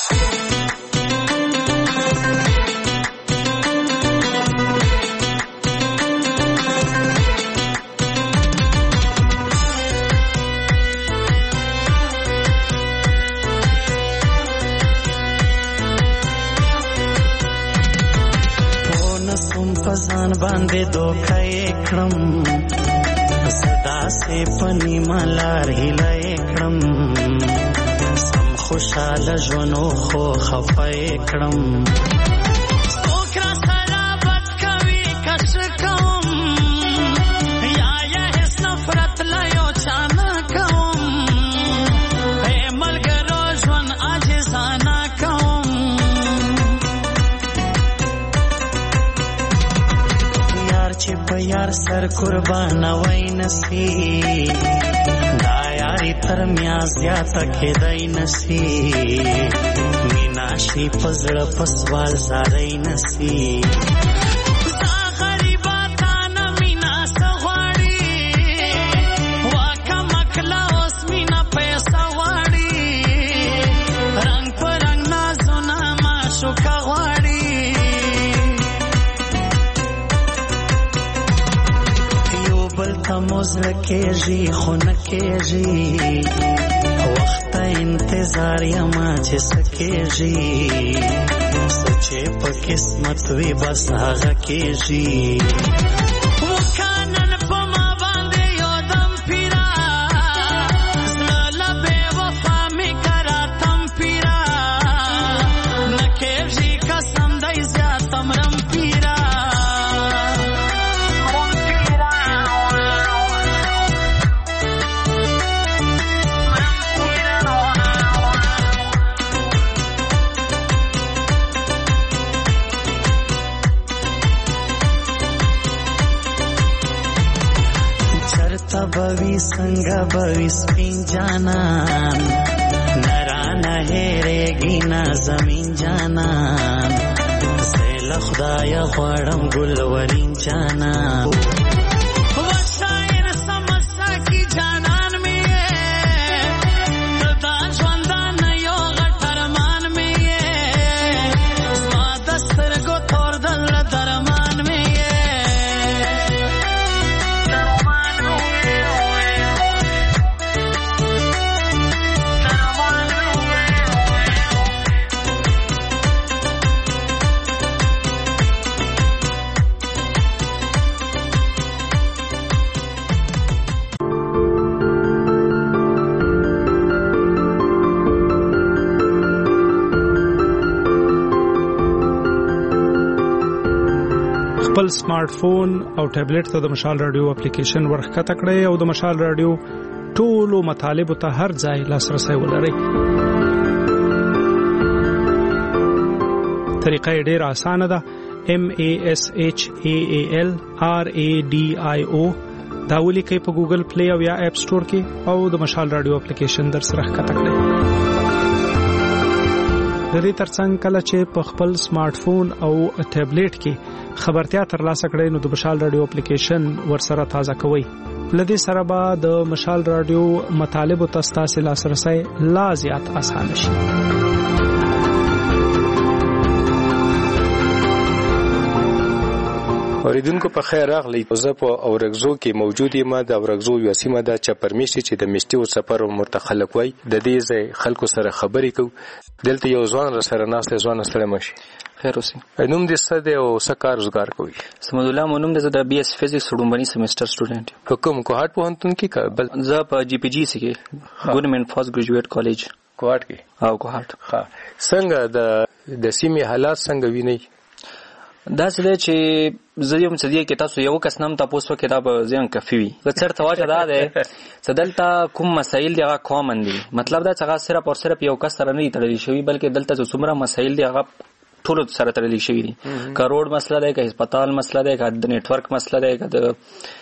پزان باندې دوکې کړم صدا سے پنی ملار هلای کړم سم خوشاله ژوندو خو خفای کړم اوکرا سره بد کوي کش کوم یا یا هیڅ نفرت لا یو چانا کوم اے ملګرو ژوند عاجزانه کوم چې په یار سر قربان وای نسی دا یاري تر میا زیاته کېدای نسی مینا شي پزړه پسوال زارای نسی دا غریباتا نه مینا سغواړي واکه مکلا اوس مینا پیسې واړي رنگ پر رنگ نازونه ما شو کغواړي موزل کېږي خو نه کېږي وخت انتظار یما چې سکېږي سچې په قسمت وي بس هغه کېږي وکانن په ما باندې یو دم پیرا زړه بې وفا مې کراتم پیرا نه کېږي قسم دی زیاتم رم پیرا بوی څنګه بوی سپین جانان نرانه هېرېږي نه زمین جانان زه له خدایه غواړم ګلورین جانان خپل سمارټ فون او ټابلیټ ته د مشال رادیو اپلیکیشن ورخکته کړئ او د مشال رادیو ټولو مطالبه ته هر ځای لاسرسي ولرئ. طریقه ډیره اسانه ده. M A S H A A L R A D I O دا ولیکئ په ګوګل پلی او یا اپ سٹور کې او د مشال رادیو اپلیکیشن در سره ښکته کړئ. د دې ترڅنګ کله چې په خپل سمارټ فون او ټابلیټ کې خبرتیا ترلاسه کړئ نو د مشال رادیو اپلیکیشن ورسره تازه کوئ. لدې سره به د مشال رادیو مطالب او تاسو لاسرسي لا زیات آسان شي. اوریدونکو په خیر راغلی. زه په اورګزو کې موجود یم. د اورګزو یو سیمه ده چپرمیشتي چې د میشتي او سفر مرتخلق وای. د دې ځای خلکو سره خبرې کوو. دلته یو ځوان را سره ناست ځوان سره مشي. خیر اوسې. نوم دې څه دی او څه کار روزګار کوي؟ سمد الله مونږ د بي اس فزکس وړومبني سیمستر سټوډنټ. په کوم کوهاټ پوهنتون کې کابل؟ زه په جی پی جی سي کې ګورنمنت فاست ګریجویټ کالج کوهاټ کې. او کوهاټ. ها څنګه د د سیمې حالات څنګه ویني؟ دا څه چې زه یم چې کې تاسو یو کس نام تاسو کې دا به ځین کافي وي د چرته واجه دا ده چې دلته کوم مسایل دی هغه کامن دي مطلب دا چې هغه صرف او صرف یو کس سره نه تړلي شوی بلکې دلته چې څومره مسایل دی هغه ټول سره تړلي شوی دي کروڑ مسله ده که هسپتال مسله ده که د نیټ ورک مسله ده که د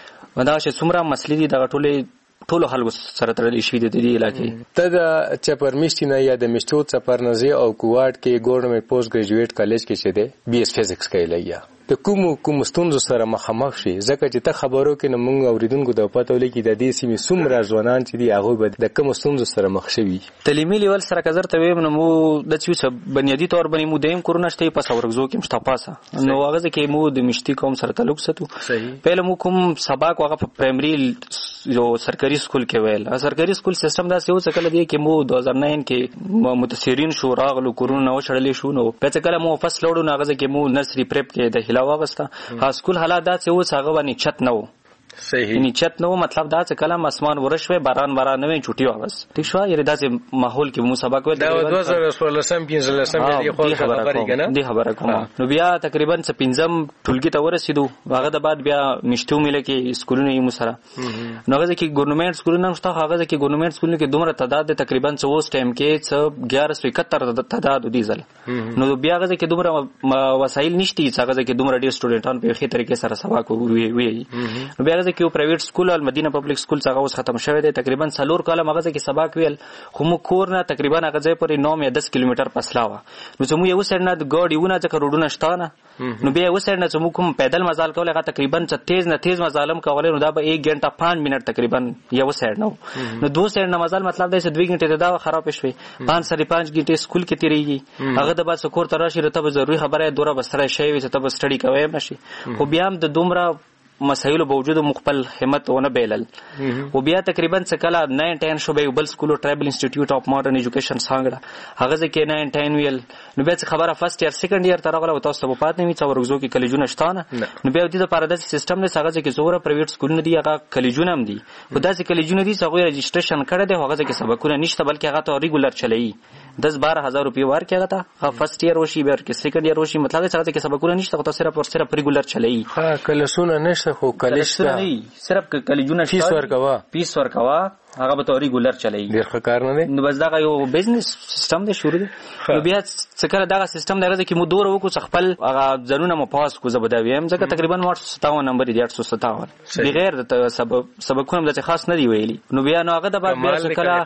دا چې څومره مسلې دي دا ټول ټول خلکو سره تړلي شوی دي د دې علاقې ته د چپرمیشتي نه یا د مشتو چپرنځي او کوواټ کې ګورنمنت پوسټ ګریجویټ کالج کې شه ده بي اس فزکس کوي لګیا د کوم کوم ستونزو سره مخامخ شي ځکه چې ته خبرو کې نو موږ اوریدونکو د پته ولې کې د دې سیمې څومره ځوانان چې دی هغه به د کوم ستونزو سره مخ شوي تعلیمي لیول سره کزر ته ویم نو مو د چې بنیادی تور باندې مو دیم کورونا شته په څورګزو کې مشتاپاسه نو هغه ځکه مو د مشتي کوم سره تعلق ستو پهله مو کوم سبق هغه په پرایمري یو سرکاري سکول کې ویل سرکاري سکول سیستم دا څه وڅ کله دی کې مو دو هزار نو کې متاثرین شو راغلو کورونا وشړلې شو نو په کله مو فصل لوړو نو هغه ځکه مو نسري پریپ کې د هلا واغسته ها سکول حالات دا څه و څنګه باندې چت نه و صحیح یعنی چت نو مطلب دا چې کلام اسمان ورشوي باران باران نه چټي واغس ٹھیک شو یره دا چې ماحول کې مو سبق ول دا د دوه هزار څلورم پنځلسم دی خو خبرې کنه دی خبره کوم نو بیا تقریبا څه پنځم ټولګي ته ورسېدو هغه د بعد بیا مشتو مل کې سکولونه یې مو سره نو هغه کې ګورنمنت سکولونه مشته هغه کې ګورنمنت سکولونه کې دومره تعداد تقریبا څو ټایم کې څه اګیارہ سو اکہتر تعداد دیزل نو بیا هغه کې دومره وسایل نشته هغه کې دومره ډیر سټوډنټان په خې طریقې سره سبق وی وی نو بیا کې یو پرایویټ سکول او مدینه پبلک سکول څنګه اوس ختم شوی دی تقریبا څلور کاله مغه کې سبق ویل خو مو کور نه تقریبا هغه ځای پرې نو یا دس کیلومتر فاصله و نو چې مو یو سر نه د ګاډیونه ځکه روډونه شته نه نو بیا یو سر نه چې مو کوم پیدل مزال کول هغه تقریبا تیز نه تیز مزالم کولای نو دا به یک غنټه پانچ منټ تقریبا یو سر نو نو دو سر نه مزال مطلب دی چې دوه غنټه دا خراب شوی پانچ سری پانچ غنټه سکول کې تیریږي هغه د بعد سکور تر راشي رته ضروري خبره دوره بستر شي وي چې ته سټډي کوي نشي خو بیا هم د دومره مسایل باوجود مخبل همت ونه بیلل او بیا تقریبا څکلا نو ټین شو به بل سکول ټرایبل انسټیټیوټ اف ماډرن ایجوکیشن څنګه هغه ځکه نو ټین ویل نو بیا خبره فرست ایئر سیکنډ ایئر تر غلا تاسو په پات نه وي څورګزو کې کلیجونه شتانه نو بیا د دې لپاره د سیستم نه څنګه چې زوره پرایویټ سکولونه دي هغه کلیجونه هم دي خو دا چې کلیجونه دي څنګه رجسټریشن کړه دی هغه ځکه سبقونه نشته بلکې هغه ته ریګولر چلایي دس بارہ ہزار روپے وار کیا تھا ہاں فرسٹ ایئر وشی بیر کے سیکنڈ ایئر وشی مطلب ہے کہ سبق نہیں تو صرف اور صرف ریگولر چلے ہاں کلسونه نشته خو کلیشته نه صرف کلیجونه فیس ورکوا فیس ورکوا هغه به تو ریګولر چلای ډیر ښه کار نه دی نو بس دا یو بزنس سیستم دی شروع دی نو بیا څکه دا سیستم دی چې مو دور وکړو خپل هغه ځنونه مو پاس کو زبدا ویم ځکه تقریبا آٹھ سو ستاون نمبر دی آٹھ سو ستاون بغیر د سبب سبقونه د خاص نه دی ویلي نو بیا نو هغه د بعد بیا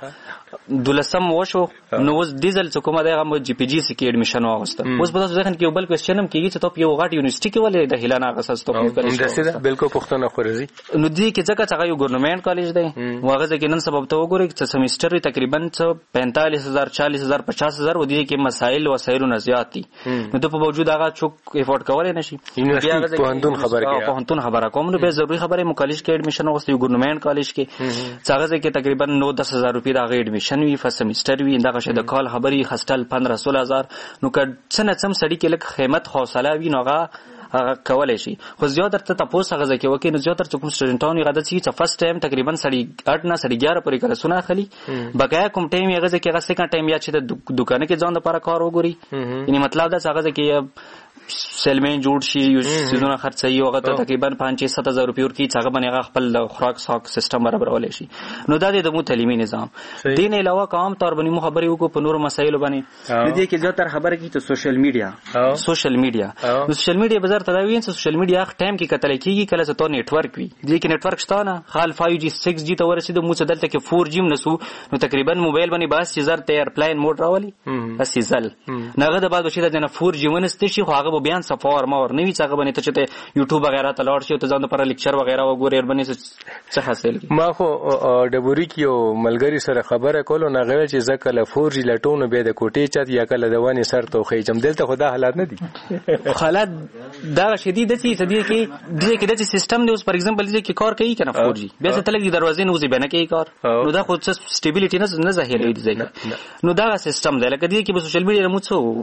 څکه دولسم وشو نو اوس ډیزل څه کومه دی هغه جی پی جی سی کې ایډمیشن واغسته اوس په تاسو ځکه کې یو بل کوېسچن هم کیږي چې ته یو غاټ یونیورسيټي کې ولې د هیلانا غساس ته کوم بالکل پښتنه خورزي نو دی کې ځکه چې یو ګورنمنت کالج دی واغه ځکه نن سبب ته وګورئ چې سمستر تقریبا پینتالیس ہزار چالیس ہزار پچاس ہزار ودی کې مسائل وسایل نه زیات دي نو ته په موجود هغه چوک افورد کولای نشي یونیورسيټي په هندون خبره کوي په هندون خبره کوم نو به ضروري خبره مو کالج کې ایډمیشن وغوښتي ګورنمنت کالج کې څنګه کې تقریبا نو دس ہزار روپے دا ایډمیشن وی فرست سمستر وی دا شه د کال خبري خستل پندرہ سولہ ہزار نو که څنګه څم سړی کې لک قیمت حوصله وی نوغه هغه کولای شي خو زیاتره ته تاسو هغه ځکه وکي نو زیاتره کوم سټوډنټانو هغه د چې فرست ټایم تقریبا سړی اټ نه سړی اګیارہ پورې کله سونه خلی بقایا کوم ټایم هغه ځکه هغه سکند ټایم یا چې د دکان کې ځان لپاره کار وګوري یعنی مطلب دا هغه ځکه سیلمن جوړ شي یو سيزونه خرڅي او هغه تقریبا پانچ سات هزار روپے ورکی څنګه باندې هغه خپل خوراک ساک سیستم برابرول شي نو دا د مو تعلیمي نظام دین علاوه کوم تور باندې مو خبرې وکړو په نور مسایلو باندې د دې کې زیاتره خبره کی ته سوشل میډیا سوشل میډیا نو سوشل میډیا بازار ته راوین چې سوشل میډیا هغه ټایم کې کتل کیږي کله چې تو نیټ ورک وي دې کې نیټ ورک شته نه خال فایو جی سکس جی ته ورسېد مو څه دلته کې فور جی نسو نو تقریبا موبایل باندې باس هزار ته ایرپلاین موډ راولي بس زل نغه د بعد بشي د نه فور جی ونستې شي خو هغه بیان سفار اور نوی څنګه باندې ته چې یوټیوب وغیرہ ته لاړ شي ته ځان پر لیکچر وغیرہ وګورې باندې څه حاصل ما خو ډبوري کې ملګری سره خبره کولو نه غوړ چې ځکه له فور جی لټونو به د کوټې چت یا کله د وانی سر ته خېجم دلته خدا حالات نه دي حالات دا شدید دي چې دې کې دې کې د سیستم دی اوس فار ایگزامپل دې کې کار کوي کنه فور جی بیا څه تلګي دروازې نوځي بنه کوي کار نو دا خو څه سټیبیلیټی نه نه ظاهر دی ځکه نو دا سیستم دی لکه دې کې په سوشل میډیا مو څو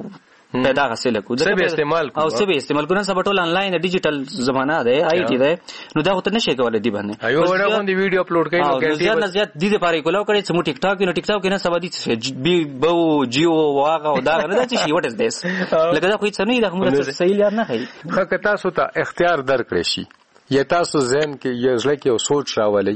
پیدا حاصل کو سبه استعمال او سبه استعمال کو نن سبا ټول انلاین ډیجیټل زمانہ ده آی ټی ده نو دا ته نشي کولای دی باندې ایو وړه باندې ویډیو اپلوډ کړي نو کې زیات نه زیات د دې لپاره کولاو کړي چې مو ټیک ټاک نو ټیک ټاک نه سبا دي چې بي بو جیو واغه او دا نه چې شي وټ از دیس لکه دا خو څه نه دا موږ صحیح لار نه خي خو تاسو ته اختیار درکړی شي یا تاسو ذهن کې یو ځل کې سوچ راولي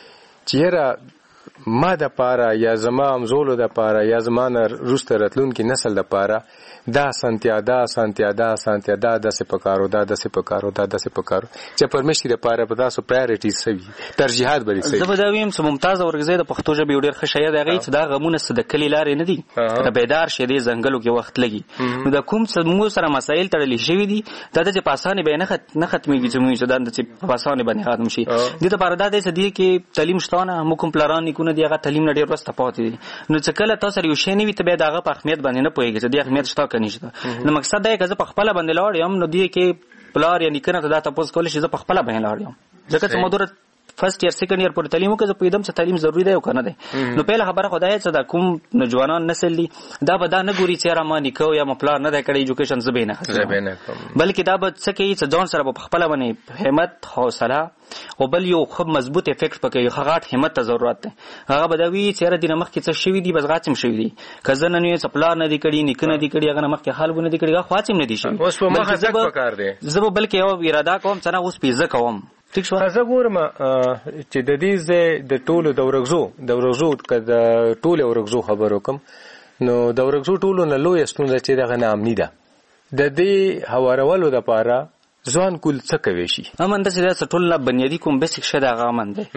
چیرې ما د پاره یا زما امزولو د پاره یا زمانه روسته راتلون کې نسل د پاره دا سنتیا دا سنتیا دا سنتیا دا د سپکارو دا د سپکارو دا د سپکارو چې پرمشتي د پاره په تاسو پرایورټیز سوي ترجیحات بری سوي زبداویم سم ممتاز اورګزې د پښتو ژبې ډېر ښه شاید هغه چې دا غمونه صد کلی لارې نه دي د بیدار شه دي زنګلو کې وخت لګي نو دا کوم څه موږ سره مسایل تړلې شوی دي دا د پاسانه به نه خت نه ختميږي چې موږ دا د پاسانه باندې ختم شي د ته پاره دا د دې کې تعلیم شتونه مو کوم پلان نکونه دی هغه تعلیم نه ډېر ورسته پاتې دي نو چې کله تاسو یو شی نه وي ته به داغه په اهمیت باندې نه پوهیږي چې د اهمیت شته نشته نو مقصد دا چې په خپل باندې لاړ یم نو دی کې پلار یا نکنه ته دا تاسو کول شي په خپل باندې لاړ یم ځکه چې مدور فرست ایئر سیکنډ ایئر پر تعلیم وکړه په دې چې تعلیم ضروری دی او کنه دی نو په خبره خدای چې دا کوم نوجوانان نسل دي دا به دا نه ګوري چې را ما نکو یا مپلار نه دی کړی ایجوکیشن زبې نه خسته بلکې دا به څه کوي چې ځان سره په خپل باندې همت حوصله او بل یو خو مضبوط افیکټ پکې خغاټ همت ته ضرورت ده هغه بدوي چې را دینه مخ کې څه شوی دی بس غاچم شوی دی کزن نه یې سپلار نه دی کړی نکنه دی کړی هغه مخ کې حال بونه دی کړی هغه خاصم نه دی شي اوس په مخه ځک پکار دی زه بلکې یو اراده کوم چې نه اوس پیزه کوم ټیک شو زه ګورم چې د دې د ټولو د ورغزو د ورغزو کده ټول ورغزو خبرو کوم نو د ورغزو ټولو نه لوی ستونزه چې دغه نامنی ده د دې هوارولو د پاره ځوان کول څه کوي شي امن د سیاست ټول نه بنیادی کوم بیسیک شته هغه امن ده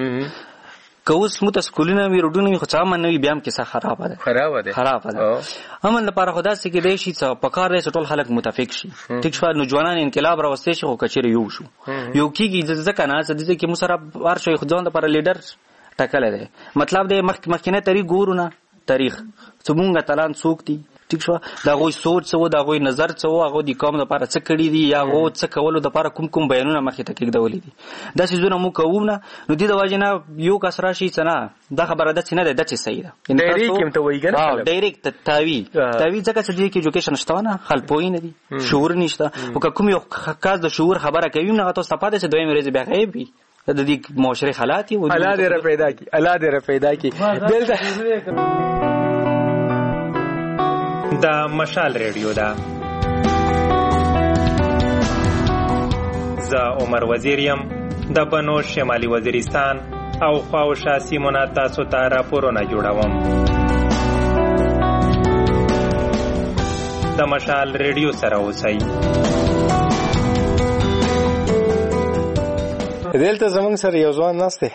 کوس مو ته سکولونه وی روډونه خو چا من نوی بیام کې څه خراب ده خراب ده خراب ده امن لپاره خدا سي کې دی شي څه پکار دی ټول خلک متفق شي ټیک شو نو ځوانان انقلاب راوستي شي خو کچېر یو شو یو کېږي ځکه نه چې د کې مسره ور شي خو ځان لپاره لیډر ټاکل دی مطلب د مخ مخکنه تاریخ ګورونه تاریخ څومره تلان څوک دي ټیک شو دا غوي سوچ څو دا غوي نظر څو هغه د کوم لپاره څه کړی دي یا غو څه کولو لپاره کوم کوم بیانونه مخې ته کېږدولې دي دا سيزونه مو کوونه نو دې د واجنه یو کس راشي څنګه دا خبره ده چې نه ده چې صحیح ده ډایریکټ کوم ته وایي ګنه ډایریکټ تاوی تاوی ځکه چې دې کې ایجوکیشن شته نه خل پوي نه دي شعور نشته او کوم یو خاص د شعور خبره کوي نه تاسو صفاده چې دوی مریض بیا غیبي د دې معاشري حالات او الله دې را پیدا کی الله دې را پیدا کی دلته دا مشال ریډیو دا زه عمر وزیر یم د بنو شمالي وزیرستان او خواوشا سیمونه تاسو ته راپورونه جوړوم د مشال ریډیو سره اوسئ دلته زمونږ سره یو ځوان ناسته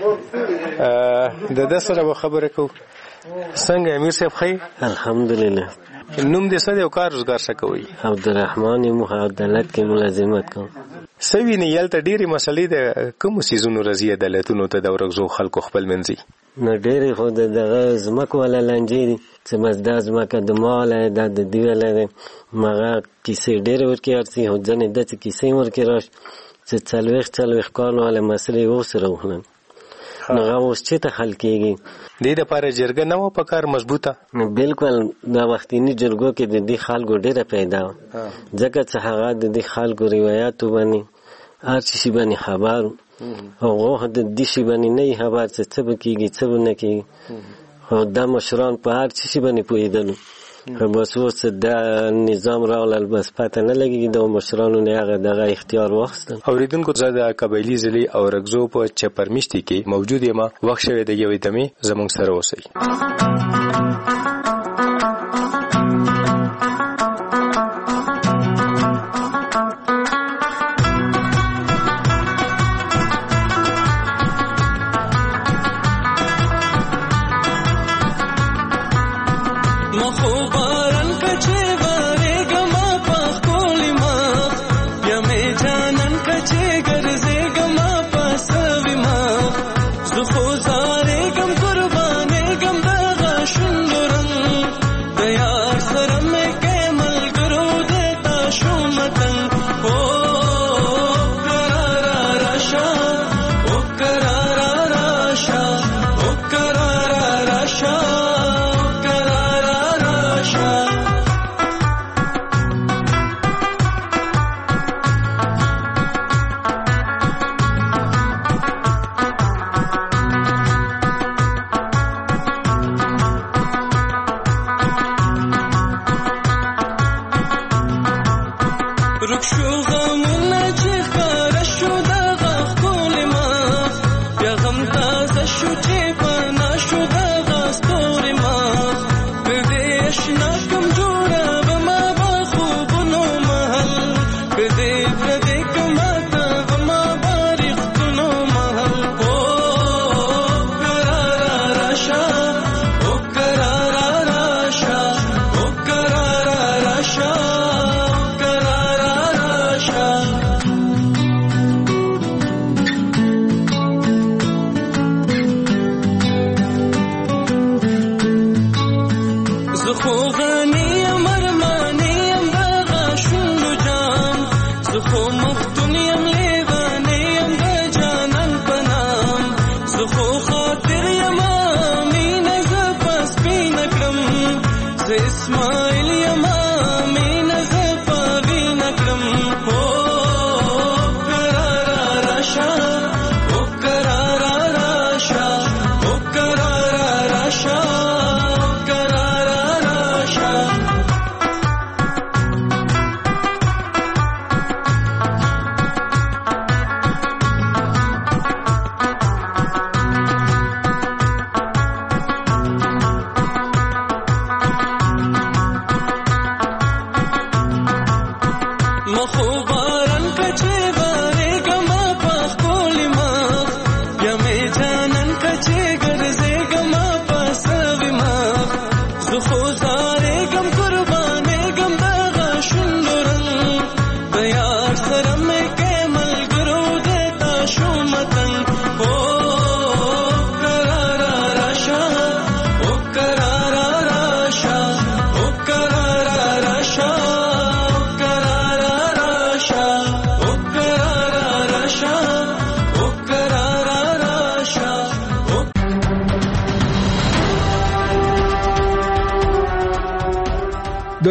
د د سره خبره کو څنګه امیر صاحب خیر الحمدلله نوم دې څه دی او کار روزګار څه کوي عبدالرحمن یم عدالت کې ملازمت کوم سوي نه یلته ډېری مسلې د کوم سيزونو رضی عدالتونو ته د ورغزو خلکو خپل منځي نه ډېری خو دغه زمکو ولا لنجيري چې مزدا زمکه د مال د د دی ولا مغه کیسې ډېر ورکی ارسي هو ځنه د کیسې ورکی راش چې څلويخ څلويخ کال ولا مسلې وسره وهنن نو اوس چې ته حل کېږي دې د پاره جرګه نه و پکار مضبوطه بالکل دا وختینی جرګو کې د دې خلکو ډېره پیدا ځکه چې هغه د دې خلکو روایتو باندې هر شي باندې خبر او هغه د دې شي باندې نه خبر چې څه به کېږي څه نه کېږي او دا مشران په هر شي باندې پوهېدل بس اوس دا نظام راول بس پته نه لګي د مشرانو نه هغه دغه اختیار واخیستل اوریدونکو زه د قبایلی ضلع او رغزو په چپرمشتي کې موجود یم وخت شوی د یوې دمې زموږ سره اوسئ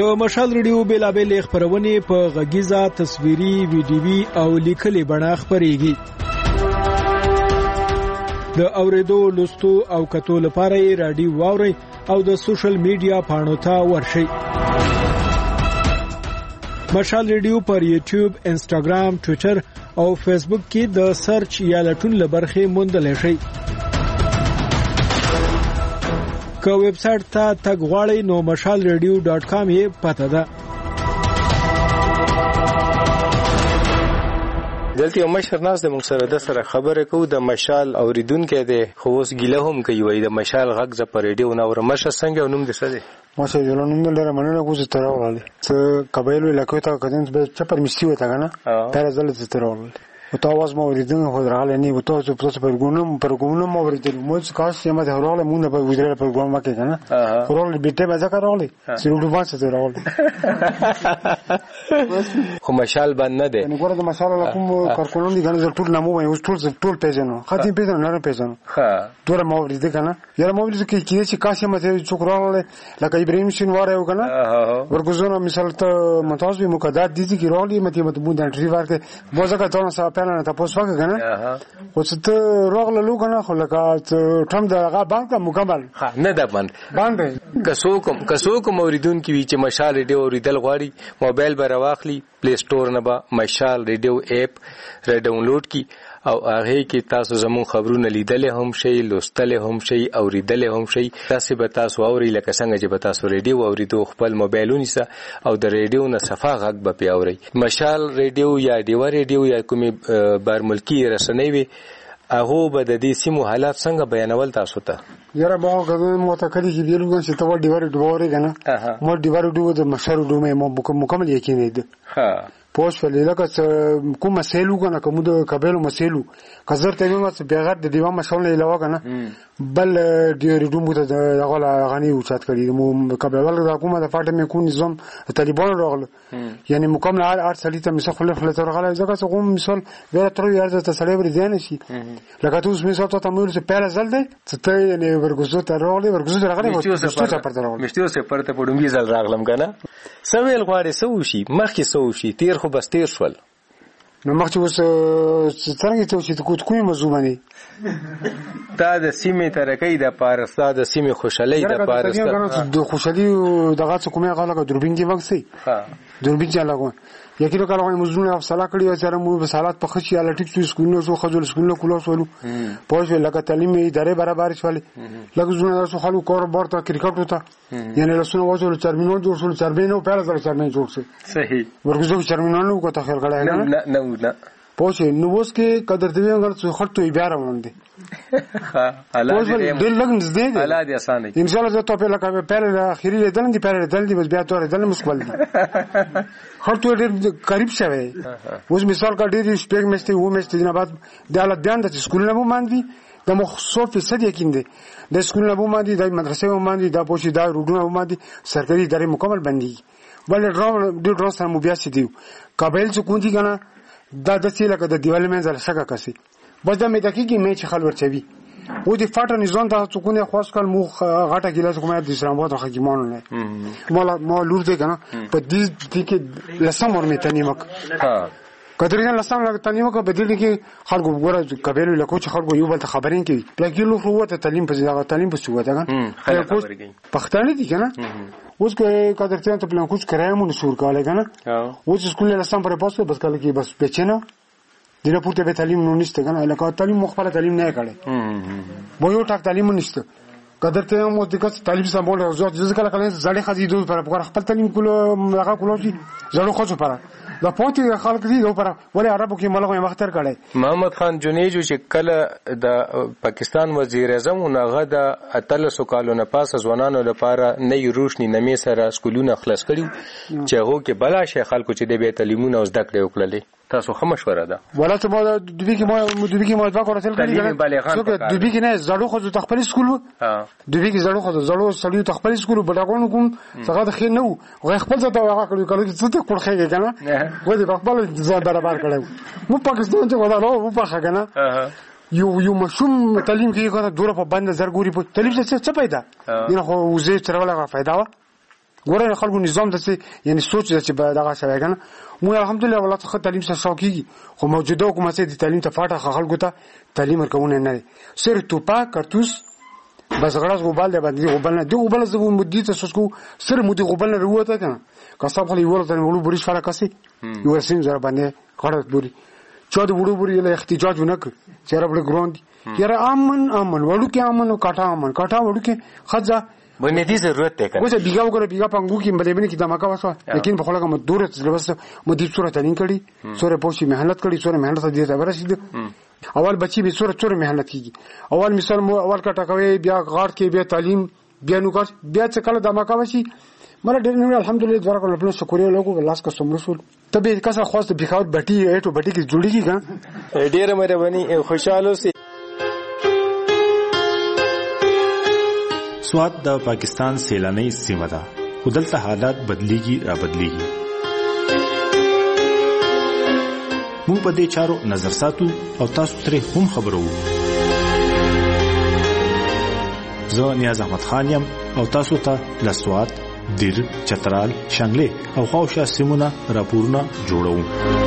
د مشال ریډیو بیلابېل خبرونه په غږیزه تصویري ویډیوي او لیکلي بڼه خبريږي. د اوریدو لوستو او کتو لپاره رادیو واوري او د سوشل میډیا پاڼو ته ورشئ. مشال ریډیو پر یوټیوب، انسټاګرام، ټوئیټر او فیسبوک کې د سرچ یا لټون لبرخې موندل شي. که ویب سټ ته تګ غواړئ نو مشال ریډیو ډاټ کام یې پته ده. دلته یو مشر ناس د موږ سره د سره خبره کوو د مشال اوریدونکو دی خو اوس ګیله هم کوي وای د مشال غږ ز پر ریډیو نو مشه څنګه نوم دې څه دی؟ مشه یو نوم لري مننه کوزه تراوله څه قبایلو علاقې ته کدن به چپر مشتي وته کنه تر ځل څه تراوله او تاسو مو اوریدنه خو راغله نه و تاسو په تاسو پرګونم پرګونم مو اوریدل مو څه کاش یې ما ته راغله مونږ په وزیر پرګون ما کې کنه راغله بیٹه مزه کاروله سرودو واسه راغله خو مشال باندې نه دی نو ګوره د مشال له کوم کارکونم دي کنه ټول نامو وای اوس ټول ټول پیژنو خاطر پیژنو نه پیژنو ها دوره مو اوریدل کنه یاره مو اوریدل کې چې کاش یې ما ته څوکراله لکه ابراهیم شین واره یو کنه ورګوزونه مثال ته متاز به مقدار دي چې راغلی مته مته مو د انټری ورکه موزه ته نه پنه ته پوس وکړه کنه او څه راغله لو کنه خو لکه ټم دغه بانک مکمل نه ده باندې باندې کسو کوم کسو کوم اوریدون کی چې مشال ریډیو اوریدل غواړي موبایل به راواخلي پلی سٹور نه به مشال ریډیو اپ را ډاونلوډ کی او هغه کې تاسو زمون خبرونه لیدل هم شي لوستل هم شي اوریدل هم شي تاسو به تاسو اوري لکه څنګه چې به تاسو ریډیو اوریدو خپل موبایلونی سره او د ریډیو نه صفه غږ به پیاوري مشال ریډیو یا دیوا ریډیو یا کومي بار ملکی رسنۍ وي هغه به د دې سیمو حالات څنګه بیانول تاسو ته یاره باو غوښنه مو ته کړی چې ویلو چې ته ډیوار ډیوار کنه مو ډیوار ډیوار د مشر ډومه مو مکمل یقین دی ها پوش فلی لکه کوم مسلو کنه کوم د قبایلو مسلو کزر ته مو بیاغر د دیوان مشال نه علاوه کنه بل ډیر ډومو ته هغه غنی او چات کړی مو قبایل د حکومت د فاټه مې کو نظام طالبان راغله یعنی مکمل هر سړی ته مثال خلک خلک راغله ځکه چې کوم مثال ډیر تر یار ته سړی ور دي نه شي لکه تاسو مثال ته مو څه پیله زل دی ته یعنی ورګوزو ته راغلی ورګوزو راغلی مو څه پرته راغلی مشتیو سه پرته پډونګي زل راغلم کنه سویل غواړي سو شي مخکې سو شي تیر خو بس تیر شول نو مخکې وس څنګه ته چې کوم کومه موضوع باندې دا د سیمې ترکې د پارستا د سیمې خوشحالي د پارستا د خوشحالي دغه څه کومه غاله دوربین کې وکسي ها دوربین چې لاګو یکي نو کارونه مزونه افصله کړی او سره مو په سالات په خشي اله ټیک سکولونو سو خجل سکولونو کولو سوالو پوه لکه تعلیم ادارې برابر شولې لکه زونه سو خلکو کور برته کرکټ وته یعنی رسونه وځول چرمنون جوړ شول چرمنو په لاره چرمن جوړ شي صحیح ورګزو چرمنونو کو ته خیر کړه نه نه نه پوه نو اوس کې قدر دی وګر څو خټو بیا روان دي الله دې دې لګن دې الله دې آسان دي ان شاء الله زه ته په لکه په اخیری دل دي په دل دي بس بیا تور دل مشکل دي خټو دې قریب شوی اوس مثال کا دې شپږ مشته و مشته نه بعد د حالت بیان د سکولونو مو باندې د مخصوص فیصد یقین دي د سکولونو مو باندې د مدرسې مو باندې د پوښي د روډونو مو باندې سرکاري ادارې مکمل بندي بل ډرون د ډرون سره مو بیا سي دي قبایل څخه کوم دي کنه دا د څه لکه د دیوالې منځل شګه کسي بس د مې دقیقې مې چې خل ورچوي و دې فاټه نظام ته څوکونه خاص کال مو غټه ګلاس کومه د اسلام آباد حکیمانو نه مولا مو لور دې کنه په دې کې لسم ور مې تنیمک ها کترین لسم لا تنیمک په دې کې خلکو ګوره قبایل له کوچ خلکو یو بل ته خبرین کوي لکه لو خو ته تعلیم په ځای تعلیم په سوته کنه پښتانه دي کنه اوس که کترین ته پلان کوچ کرایم نو شور کاله کنه اوس سکول لسم پر پاسه بس کله کې بس بچنه دینه پورته به تعلیم نو نشته کنه لکه تعلیم مخبره تعلیم نه کړي مو یو ټاک تعلیم نشته قدرته مو د کس تعلیم سمبول زو ځکه کله کله زړې خدي دوی پر خپل تعلیم کولو هغه کولو شي زړو خو پر دا پوتې خلک دي نو پر ولې عربو کې ملغه مختر کړي محمد خان جنیجو چې کله د پاکستان وزیر اعظم هغه د اتلسو کالو نه پاس ځوانانو لپاره نه روشنی نمې سره سکولونه خلاص کړي چې هغه کې بلا شي خلکو چې د به تعلیمونه او زده کړې وکړي تاسو خو مشوره ده ولته ما د دوی کې ما د دوی کې ما دا کوړل کړی څو کې د دوی کې نه زړو خو د خپل سکول ها د دوی کې زړو خو د زړو سړیو د خپل سکول بډاګونو کوم څنګه د خیر نه وو غو خپل ځای ته هغه کړو کله چې څه ته کړخېږي کنه و دې خپل ځای برابر کړو مو پاکستان ته ودا نو مو پخه کنه یو یو مشوم تعلیم کې کنه دوره په باندې زرګوري په تعلیم څه څه پیدا دغه خو وزې چرواله فائدہ وا ګوره خلکو نظام ته یعنی سوچ چې دغه شوی کنه مو الحمدلله ولات خو تعلیم سره شوقي خو موجوده حکومت د تعلیم ته فاټه خلکو ته تعلیم ورکونه نه سر توپا کارتوس بس غراس غوبال دی باندې غوبال نه دی غوبال زو مدې ته سوسکو سر مدې غوبال نه وروته کنه کسب خلی ورته ولو بریش فرق کسي یو سین زره باندې کړه بوري چا د وړو بوري له احتجاج ونک چیرې بل ګروند یاره امن امن وړو کې امن او کاټا امن کاټا وړو کې خځه بنیادی ضرورت ده کنه وجه بیګا وګره بیګا پنګو کې بلې بنې کې دماکا وسو لیکن په خلګه مدور ته بس مدې صورت نه کړي سورې پوښي مهنت کړي سورې مهنت دې ته ورسید اول بچي به سورې سورې مهنت کیږي اول مثال مو اول کټه کوي بیا غاړ کې بیا تعلیم بیا نو کار بیا څه کله دماکا وشي مله ډېر نه الحمدلله دوار کول په شکریا لوګو لاس کا سم رسول ته به کسه خاص بخاوت بټي اټو بټي کې جوړیږي کا ډېر مهرباني خوشاله سي سواد د پاکستان سیلاني سیمه ده ودلته حالات بدليږي را بدليږي موږ په دې چارو نظر ساتو او تاسو ترې هم خبرو زه نیاز احمد خان یم او تاسو ته لسواد دیر چترال شنگله او خوشا سیمونه راپورونه جوړو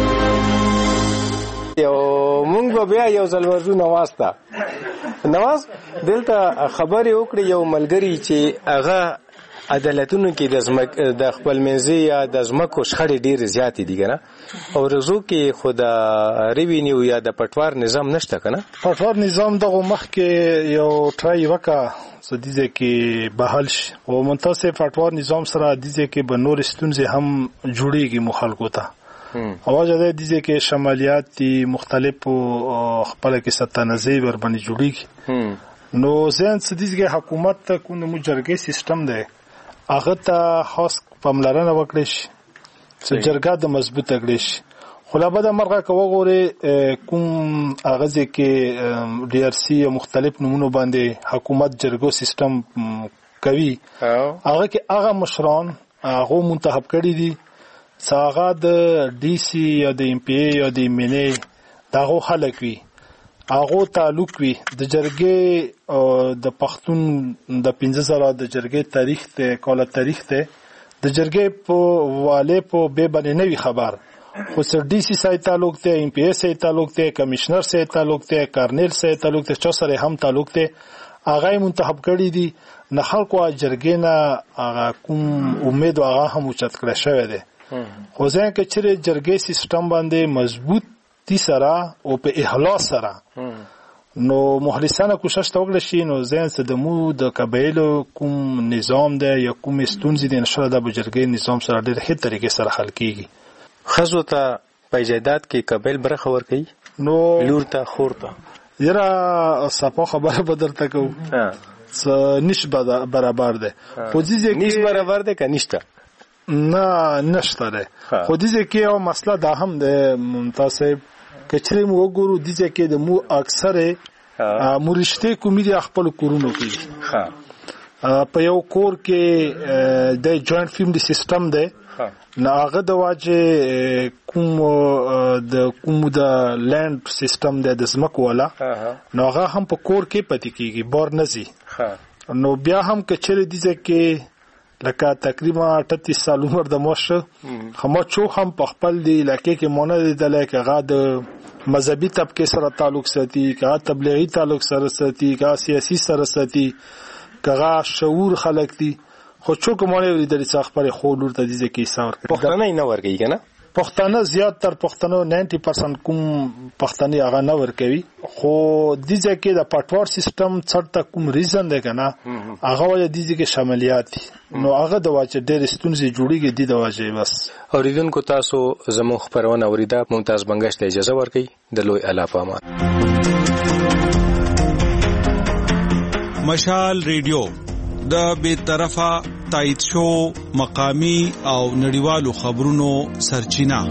یو مونږ بیا یو ځل ورځو نواستا نواز دلته خبرې وکړې یو ملګری چې هغه عدالتونو کې د زمک د خپل منځي یا د زمکو شخړې ډېر زیاتې دي کنه او رزو کې خدا ریوینیو یا د پټوار نظام نشته کنه پټوار نظام دغه مخ کې یو ټرای وکا سديزه کې بحال شي او منتصف پټوار نظام سره دیزه کې بنور ستونزې هم جوړيږي مخالکو ته اواز ده دیزه کې شمالیات دي مختلفو خپل کې ستانزي ور باندې جوړيږي نو زين سديزه حکومت ته کوم مجرګي سیستم ده هغه ته خاص پملرنه وکړي چې جرګه د مضبوطه کړي شي خلابه د مرغه کوه غوري کوم اغازه کې ډي ار سي مختلف نمونه باندې حکومت جرګو سیستم کوي هغه کې هغه مشران هغه منتخب کړي دي ساغه د ډي سي یا د ام پی ای یا د مینه دغه خلک وي هغه تعلق وي د جرګې د پښتون د پنځه زره د جرګې تاریخ ته کوله تاریخ ته د جرګې په والے په به باندې نوي خبر خو سر ډي سي سره تعلق ته ام پی ای سره تعلق ته کمشنر سره تعلق ته کارنل سره تعلق ته چا سره هم تعلق ته هغه منتخب کړي دي نه خلکو جرګې نه هغه کوم امید هغه هم اوچت کړی شوی دی خو ځکه چې جرګې سیستم باندې مضبوط دي سره او په اخلاص سره نو مخلصانه کوشش تا وکړي شي نو ځین څه د مو د قبایلو کوم نظام دی یا کوم ستونزې دي ان شاء الله د بجرګې نظام سره ډېر ښه طریقې سره حل کیږي خزو ته پیجادات کې قبایل برخه ور کوي نو لور ته خور ته یرا صفه خبره بدرته کو څ نش برابر ده خو دې نش برابر ده کنيشته نه نشته ده خو دې کې یو مسله دا هم ده ممتاز کچري مو وګورو دې کې د مو اکثره مرشته کومې خپل کورونو کې ها په یو کور کې د جوائنٹ فیملی سیستم ده نه هغه د واجه کوم د کوم د لند سیستم د زمکو ولا نو هغه هم په کور کې پاتې کیږي بور نزي نو بیا هم کچري دي چې لکه تقریبا اٹھتیس سال عمر د موشه خمو چو هم په خپل دی علاقې کې مونږ د لکه غا د مذهبي طبقه سره تعلق ساتي کا تبلیغي تعلق سره ساتي کا سیاسي سره ساتي کا شعور خلق دي خو چوک مونږ د دې څخه پر خو لور ته دي کې سار پښتنه نه ورګي کنه پښتنه زیات تر پښتنو نود پرسنټ کوم پښتني هغه نه ور کوي خو د دې کې د پټوار سیستم څرته کوم ریزن دی کنه هغه ولې د دې کې شاملیات نو هغه د واچ ډېر ستونزې جوړیږي د واجب بس اوریدونکو تاسو زموږ خبرونه اوریدا ممتاز بنگش ته اجازه ورکړئ د لوی الافامات مشال ریډیو د بے طرفه تایید شو مقامی او نړیوالو خبرونو سرچینه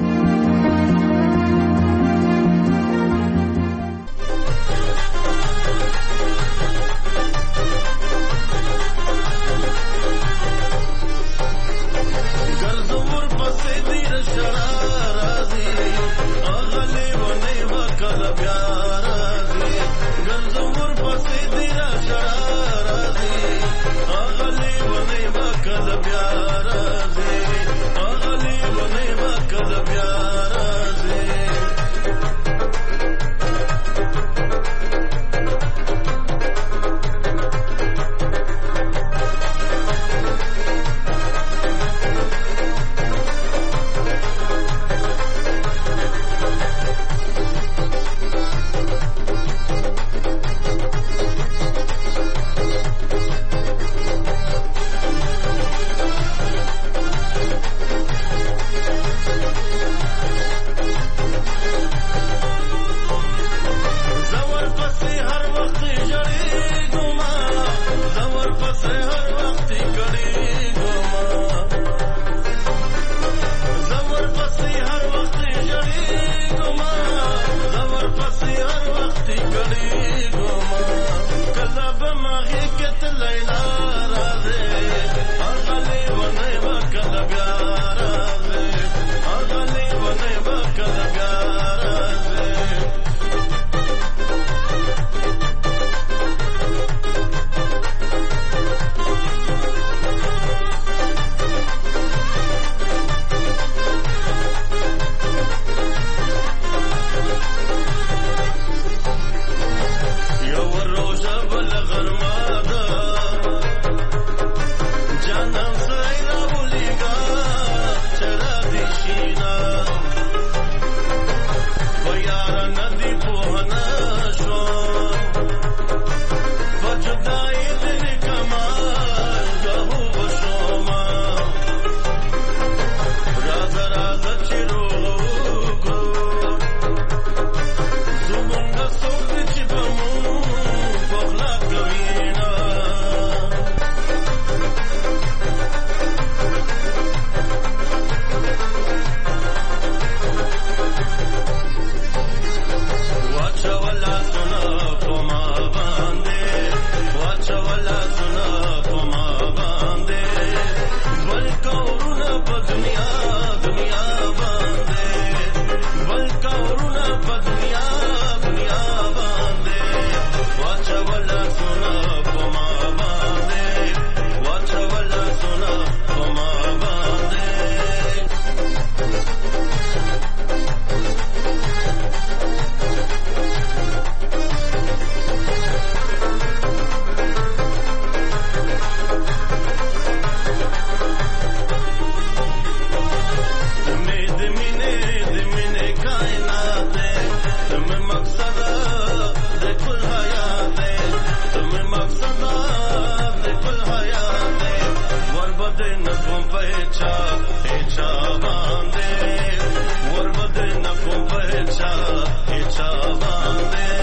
Agale, one, one, one, one, one, one, Echa, echa bande